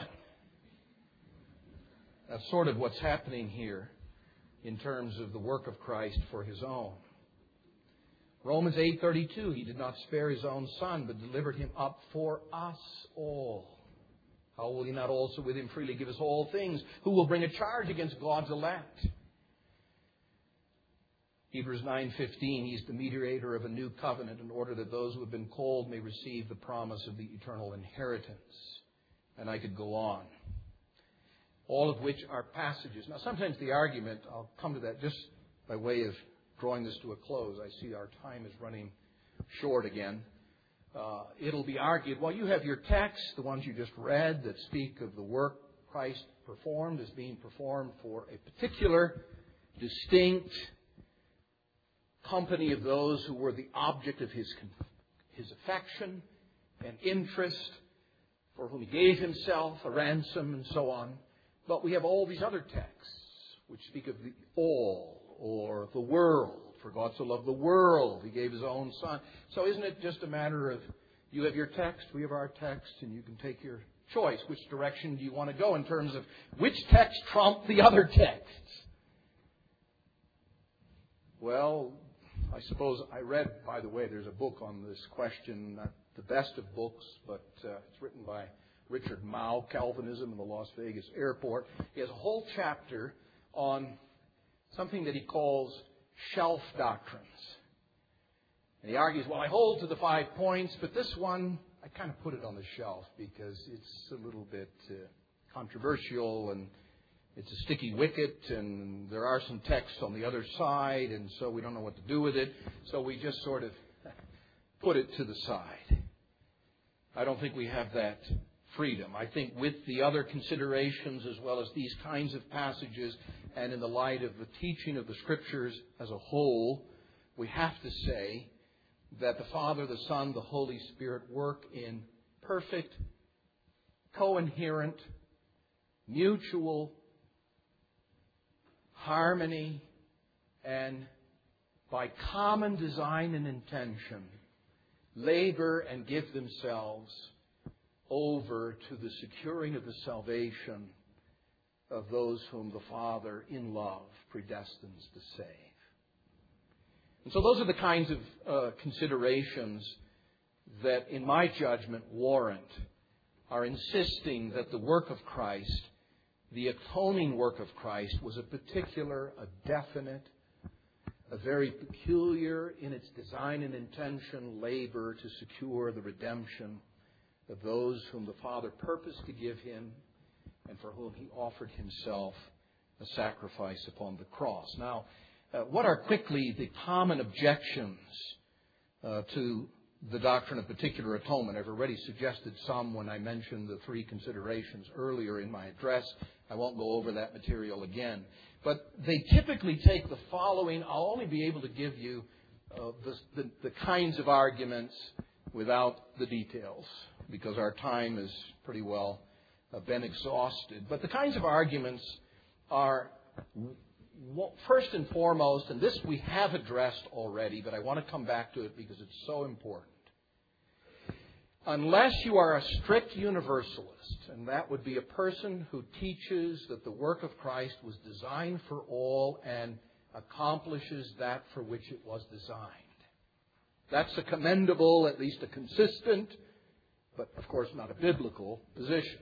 That's sort of what's happening here in terms of the work of Christ for his own. Romans 8:32, he did not spare his own son, but delivered him up for us all. How will he not also with him freely give us all things? Who will bring a charge against God's elect? Hebrews 9:15, he's the mediator of a new covenant in order that those who have been called may receive the promise of the eternal inheritance. And I could go on. All of which are passages. Now, sometimes the argument, I'll come to that just by way of drawing this to a close. I see our time is running short again. It'll be argued, well, you have your texts, the ones you just read, that speak of the work Christ performed as being performed for a particular, distinct company of those who were the object of his affection and interest, for whom he gave himself a ransom and so on. But we have all these other texts which speak of the all or the world. For God so loved the world, he gave his own son. So isn't it just a matter of you have your text, we have our text, and you can take your choice. Which direction do you want to go in terms of which text trump the other texts? Well, I suppose I read, by the way, there's a book on this question, not the best of books, but it's written by Richard Mao, Calvinism in the Las Vegas airport. He has a whole chapter on something that he calls shelf doctrines. And he argues, well, I hold to the 5 points, but this one, I kind of put it on the shelf because it's a little bit controversial and it's a sticky wicket and there are some texts on the other side and so we don't know what to do with it. So we just sort of put it to the side. I don't think we have that freedom. I think with the other considerations as well as these kinds of passages and in the light of the teaching of the Scriptures as a whole, we have to say that the Father, the Son, the Holy Spirit work in perfect, coherent, mutual harmony and by common design and intention labor and give themselves over to the securing of the salvation of those whom the Father in love predestines to save. And so those are the kinds of considerations that, in my judgment, warrant our insisting that the work of Christ, the atoning work of Christ, was a particular, a definite, a very peculiar in its design and intention labor to secure the redemption of those whom the Father purposed to give him and for whom he offered himself a sacrifice upon the cross. Now, what are quickly the common objections to the doctrine of particular atonement? I've already suggested some when I mentioned the 3 considerations earlier in my address. I won't go over that material again. But they typically take the following. I'll only be able to give you the kinds of arguments without the details because our time has pretty well been exhausted. But the kinds of arguments are, first and foremost, and this we have addressed already, but I want to come back to it because it's so important. Unless you are a strict universalist, and that would be a person who teaches that the work of Christ was designed for all and accomplishes that for which it was designed. That's a commendable, at least a consistent, but of course not a biblical position.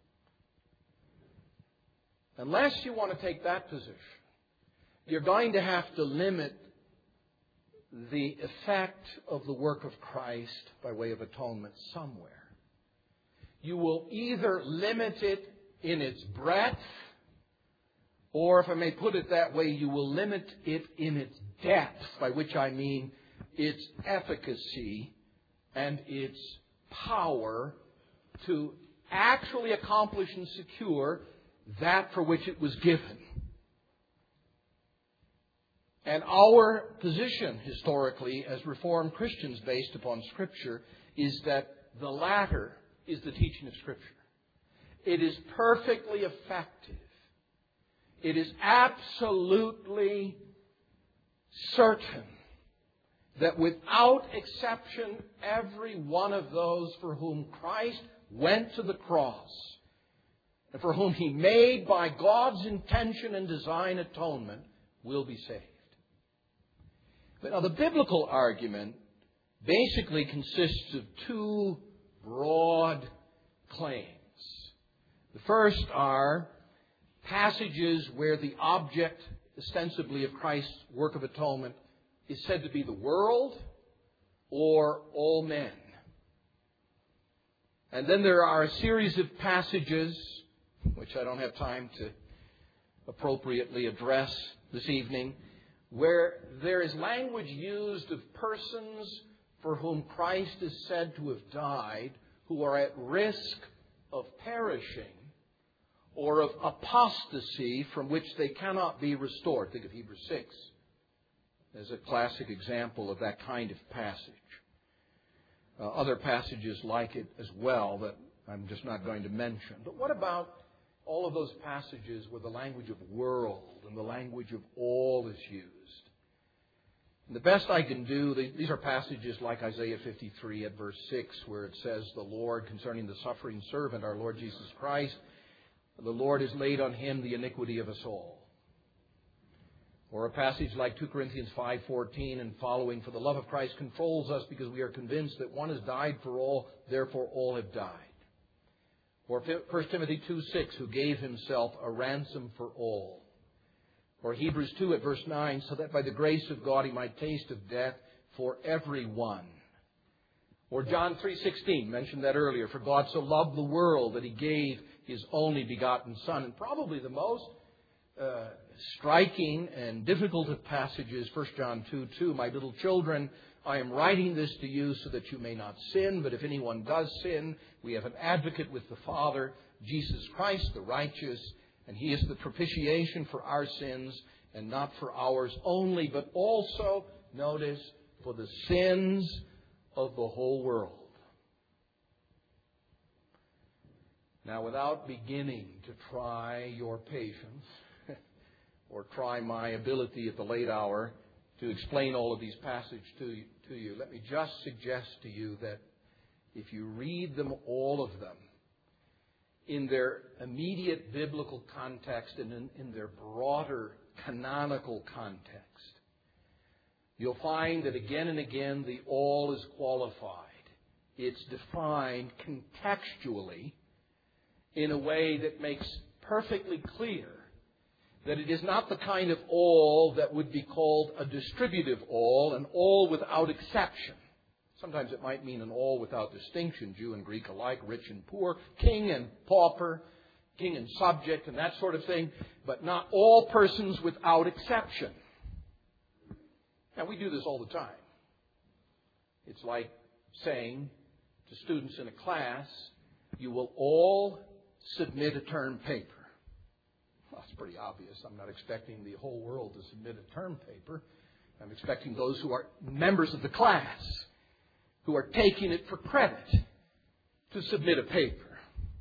Unless you want to take that position, you're going to have to limit the effect of the work of Christ by way of atonement somewhere. You will either limit it in its breadth, or if I may put it that way, you will limit it in its depth, by which I mean its efficacy and its power to actually accomplish and secure that for which it was given. And our position historically as Reformed Christians based upon Scripture is that the latter is the teaching of Scripture. It is perfectly effective. It is absolutely certain that without exception, every one of those for whom Christ went to the cross and for whom He made by God's intention and design atonement will be saved. But now the biblical argument basically consists of two broad claims. The first are passages where the object ostensibly of Christ's work of atonement is said to be the world or all men. And then there are a series of passages, which I don't have time to appropriately address this evening, where there is language used of persons for whom Christ is said to have died, who are at risk of perishing or of apostasy from which they cannot be restored. Think of Hebrews 6 as a classic example of that kind of passage. Other passages like it as well that I'm just not going to mention. But what about all of those passages where the language of world and the language of all is used? And the best I can do, these are passages like Isaiah 53 at verse 6, where it says, the Lord, concerning the suffering servant, our Lord Jesus Christ, the Lord has laid on Him the iniquity of us all. Or a passage like 2 Corinthians 5:14 and following, for the love of Christ controls us because we are convinced that one has died for all, therefore all have died. Or 1 Timothy 2:6, who gave Himself a ransom for all. Or Hebrews 2 at verse 9, so that by the grace of God He might taste of death for everyone. Or John 3:16, mentioned that earlier, for God so loved the world that He gave His only begotten Son. And probably the most striking and difficult of passages, 1 John 2:2, my little children, I am writing this to you so that you may not sin, but if anyone does sin, we have an advocate with the Father, Jesus Christ the righteous, and He is the propitiation for our sins, and not for ours only, but also, notice, for the sins of the whole world. Now, without beginning to try your patience, or try my ability at the late hour to explain all of these passages to you, let me just suggest to you that if you read them, all of them, in their immediate biblical context and in their broader canonical context, you'll find that again and again the all is qualified. It's defined contextually in a way that makes perfectly clear that it is not the kind of all that would be called a distributive all, an all without exception. Sometimes it might mean an all without distinction, Jew and Greek alike, rich and poor, king and pauper, king and subject, and that sort of thing, but not all persons without exception. Now, we do this all the time. It's like saying to students in a class, you will all submit a term paper. Well, that's pretty obvious. I'm not expecting the whole world to submit a term paper. I'm expecting those who are members of the class, who are taking it for credit, to submit a paper.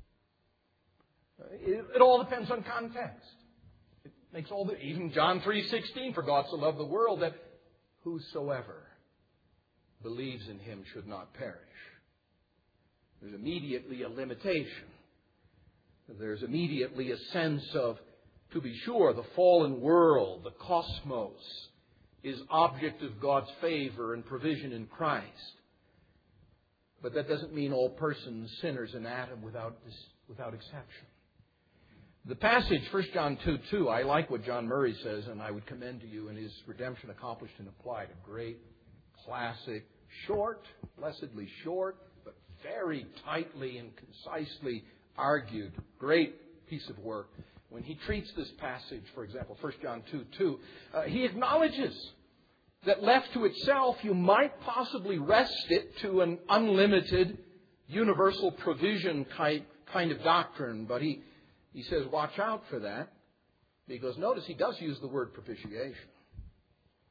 It all depends on context. It makes all the, even John 3:16, for God so loved the world that whosoever believes in Him should not perish. There's immediately a limitation. There's immediately a sense of, to be sure, the fallen world, the cosmos, is object of God's favor and provision in Christ. But that doesn't mean all persons, sinners, and Adam without exception. The passage, 1 John 2:2, I like what John Murray says, and I would commend to you in his Redemption Accomplished and Applied, a great, classic, short, blessedly short, but very tightly and concisely argued, great piece of work. When he treats this passage, for example, 1 John 2:2, he acknowledges that left to itself, you might possibly wrest it to an unlimited, universal provision kind of doctrine. But he says, watch out for that. Because notice he does use the word propitiation.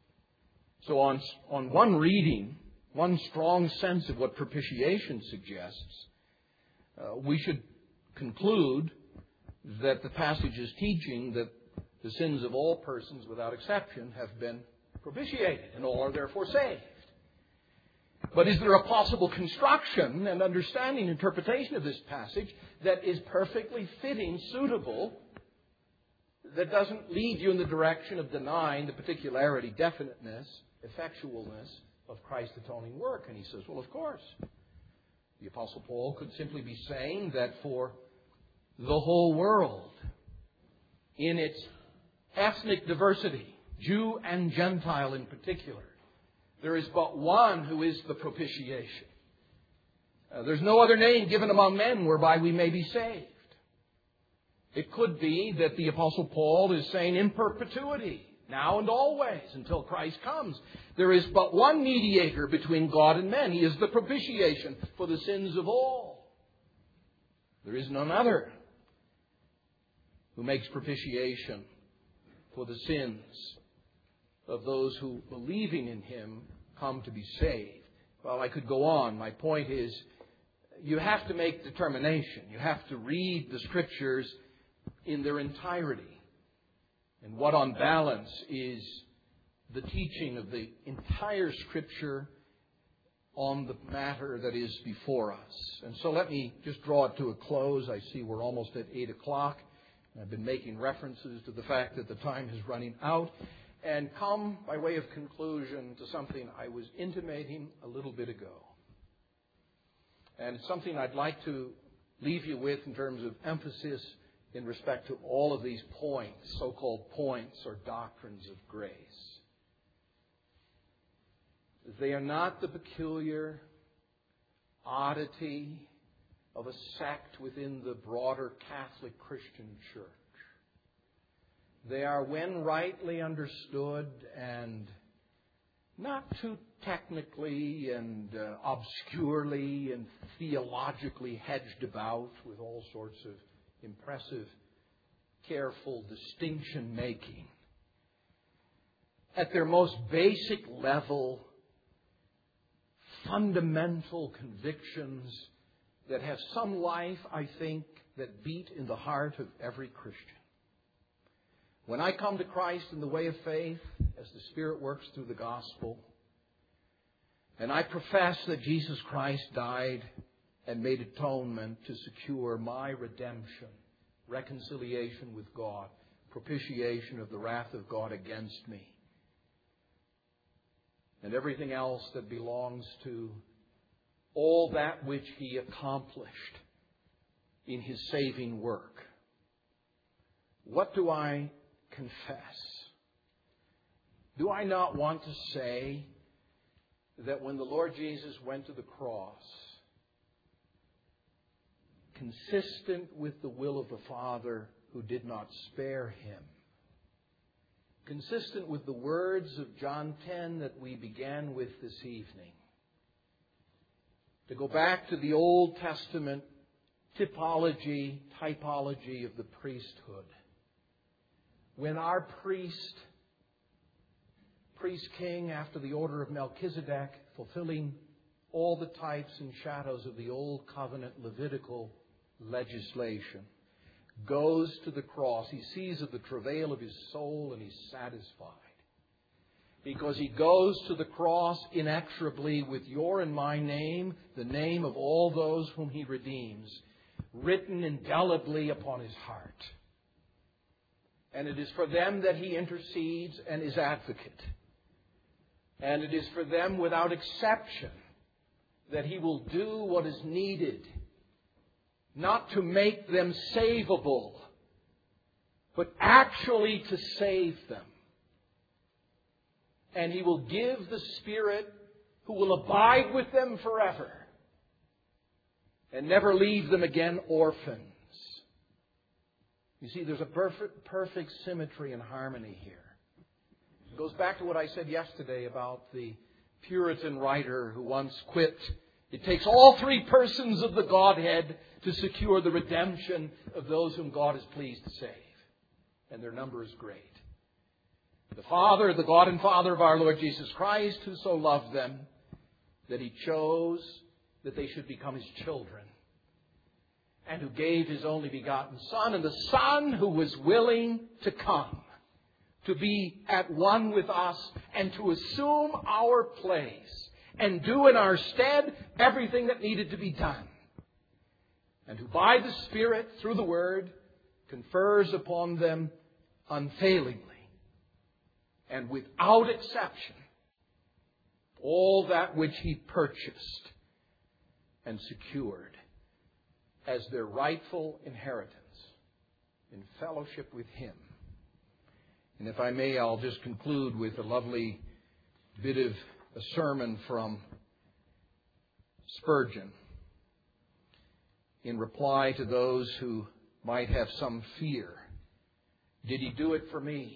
So on one reading, one strong sense of what propitiation suggests, we should conclude that the passage is teaching that the sins of all persons without exception have been propitiated and all are therefore saved. But is there a possible construction and understanding, interpretation of this passage that is perfectly fitting, suitable, that doesn't lead you in the direction of denying the particularity, definiteness, effectualness of Christ's atoning work? And he says, well, of course. The Apostle Paul could simply be saying that for the whole world, in its ethnic diversity, Jew and Gentile in particular, there is but one who is the propitiation. There's no other name given among men whereby we may be saved. It could be that the Apostle Paul is saying in perpetuity, now and always, until Christ comes, there is but one mediator between God and men. He is the propitiation for the sins of all. There is none other who makes propitiation for the sins of those who, believing in Him, come to be saved. Well, I could go on. My point is, you have to make determination. You have to read the Scriptures in their entirety. And what on balance is the teaching of the entire Scripture on the matter that is before us. And so let me just draw it to a close. I see we're almost at 8 o'clock. I've been making references to the fact that the time is running out. And come, by way of conclusion, to something I was intimating a little bit ago. And it's something I'd like to leave you with in terms of emphasis in respect to all of these points, so-called points or doctrines of grace. They are not the peculiar oddity of a sect within the broader Catholic Christian Church. They are, when rightly understood and not too technically and obscurely and theologically hedged about with all sorts of impressive, careful distinction making. At their most basic level, fundamental convictions that have some life, I think, that beat in the heart of every Christian. When I come to Christ in the way of faith, as the Spirit works through the gospel, and I profess that Jesus Christ died and made atonement to secure my redemption, reconciliation with God, propitiation of the wrath of God against me, and everything else that belongs to all that which He accomplished in His saving work. What do I confess? Do I not want to say that when the Lord Jesus went to the cross, consistent with the will of the Father who did not spare Him, consistent with the words of John 10 that we began with this evening, to go back to the Old Testament typology of the priesthood, when our priest king after the order of Melchizedek, fulfilling all the types and shadows of the Old Covenant Levitical legislation, goes to the cross. He sees of the travail of His soul and He's satisfied. Because He goes to the cross inexorably with your and my name, the name of all those whom He redeems, written indelibly upon His heart. And it is for them that He intercedes and is advocate. And it is for them without exception that He will do what is needed, not to make them savable, but actually to save them. And He will give the Spirit who will abide with them forever and never leave them again orphans. You see, there's a perfect symmetry and harmony here. It goes back to what I said yesterday about the Puritan writer who once quipped, it takes all three persons of the Godhead to secure the redemption of those whom God is pleased to save. And their number is great. The Father, the God and Father of our Lord Jesus Christ, who so loved them that He chose that they should become His children, and who gave His only begotten Son, and the Son who was willing to come, to be at one with us, and to assume our place, and do in our stead everything that needed to be done, and who by the Spirit, through the Word, confers upon them unfailingly and without exception all that which He purchased and secured as their rightful inheritance in fellowship with Him. And if I may, I'll just conclude with a lovely bit of a sermon from Spurgeon in reply to those who might have some fear. Did He do it for me?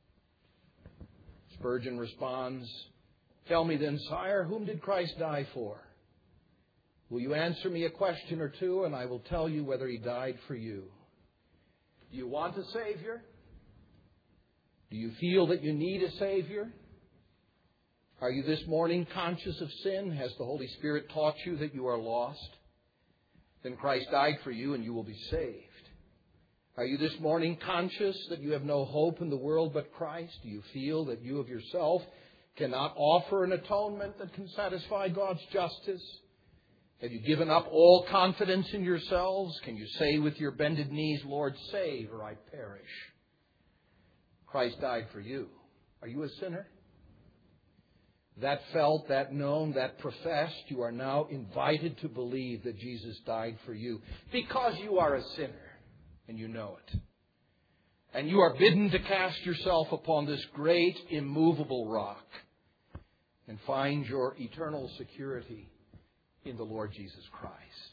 Spurgeon responds, "Tell me then, sire, whom did Christ die for? Will you answer me a question or two, and I will tell you whether He died for you? Do you want a Savior? Do you feel that you need a Savior? Are you this morning conscious of sin? Has the Holy Spirit taught you that you are lost? Then Christ died for you, and you will be saved. Are you this morning conscious that you have no hope in the world but Christ? Do you feel that you of yourself cannot offer an atonement that can satisfy God's justice? Have you given up all confidence in yourselves? Can you say with your bended knees, Lord, save, or I perish? Christ died for you. Are you a sinner? That felt, that known, that professed, you are now invited to believe that Jesus died for you because you are a sinner. And you know it. And you are bidden to cast yourself upon this great, immovable rock and find your eternal security in the Lord Jesus Christ.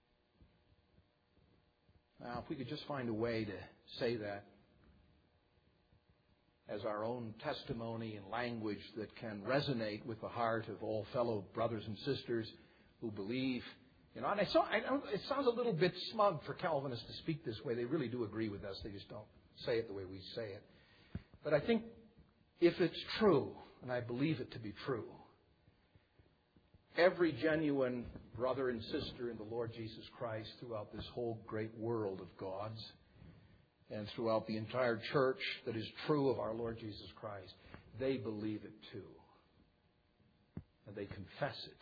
Now, if we could just find a way to say that as our own testimony and language that can resonate with the heart of all fellow brothers and sisters who believe. And it sounds a little bit smug for Calvinists to speak this way. They really do agree with us. They just don't say it the way we say it. But I think if it's true, and I believe it to be true, every genuine brother and sister in the Lord Jesus Christ throughout this whole great world of God's and throughout the entire church that is true of our Lord Jesus Christ, they believe it too. And they confess it.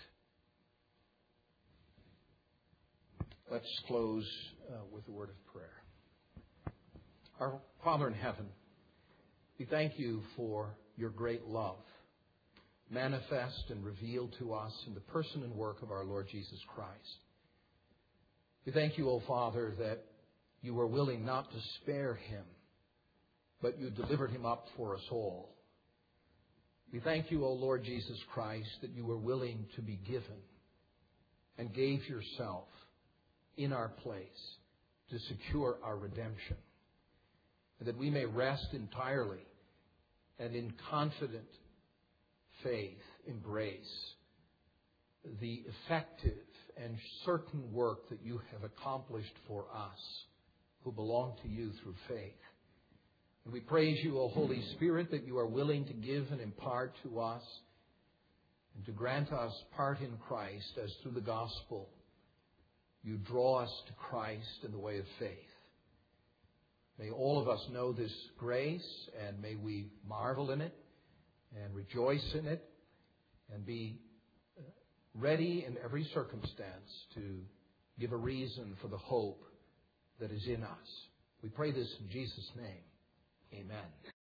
Let's close with a word of prayer. Our Father in heaven, we thank You for Your great love, manifest and revealed to us in the person and work of our Lord Jesus Christ. We thank You, O Father, that You were willing not to spare Him, but You delivered Him up for us all. We thank You, O Lord Jesus Christ, that You were willing to be given and gave Yourself in our place to secure our redemption, and that we may rest entirely and in confident faith embrace the effective and certain work that You have accomplished for us who belong to You through faith. And we praise You, O Holy Spirit, that You are willing to give and impart to us and to grant us part in Christ as through the gospel You draw us to Christ in the way of faith. May all of us know this grace, and may we marvel in it and rejoice in it and be ready in every circumstance to give a reason for the hope that is in us. We pray this in Jesus' name. Amen.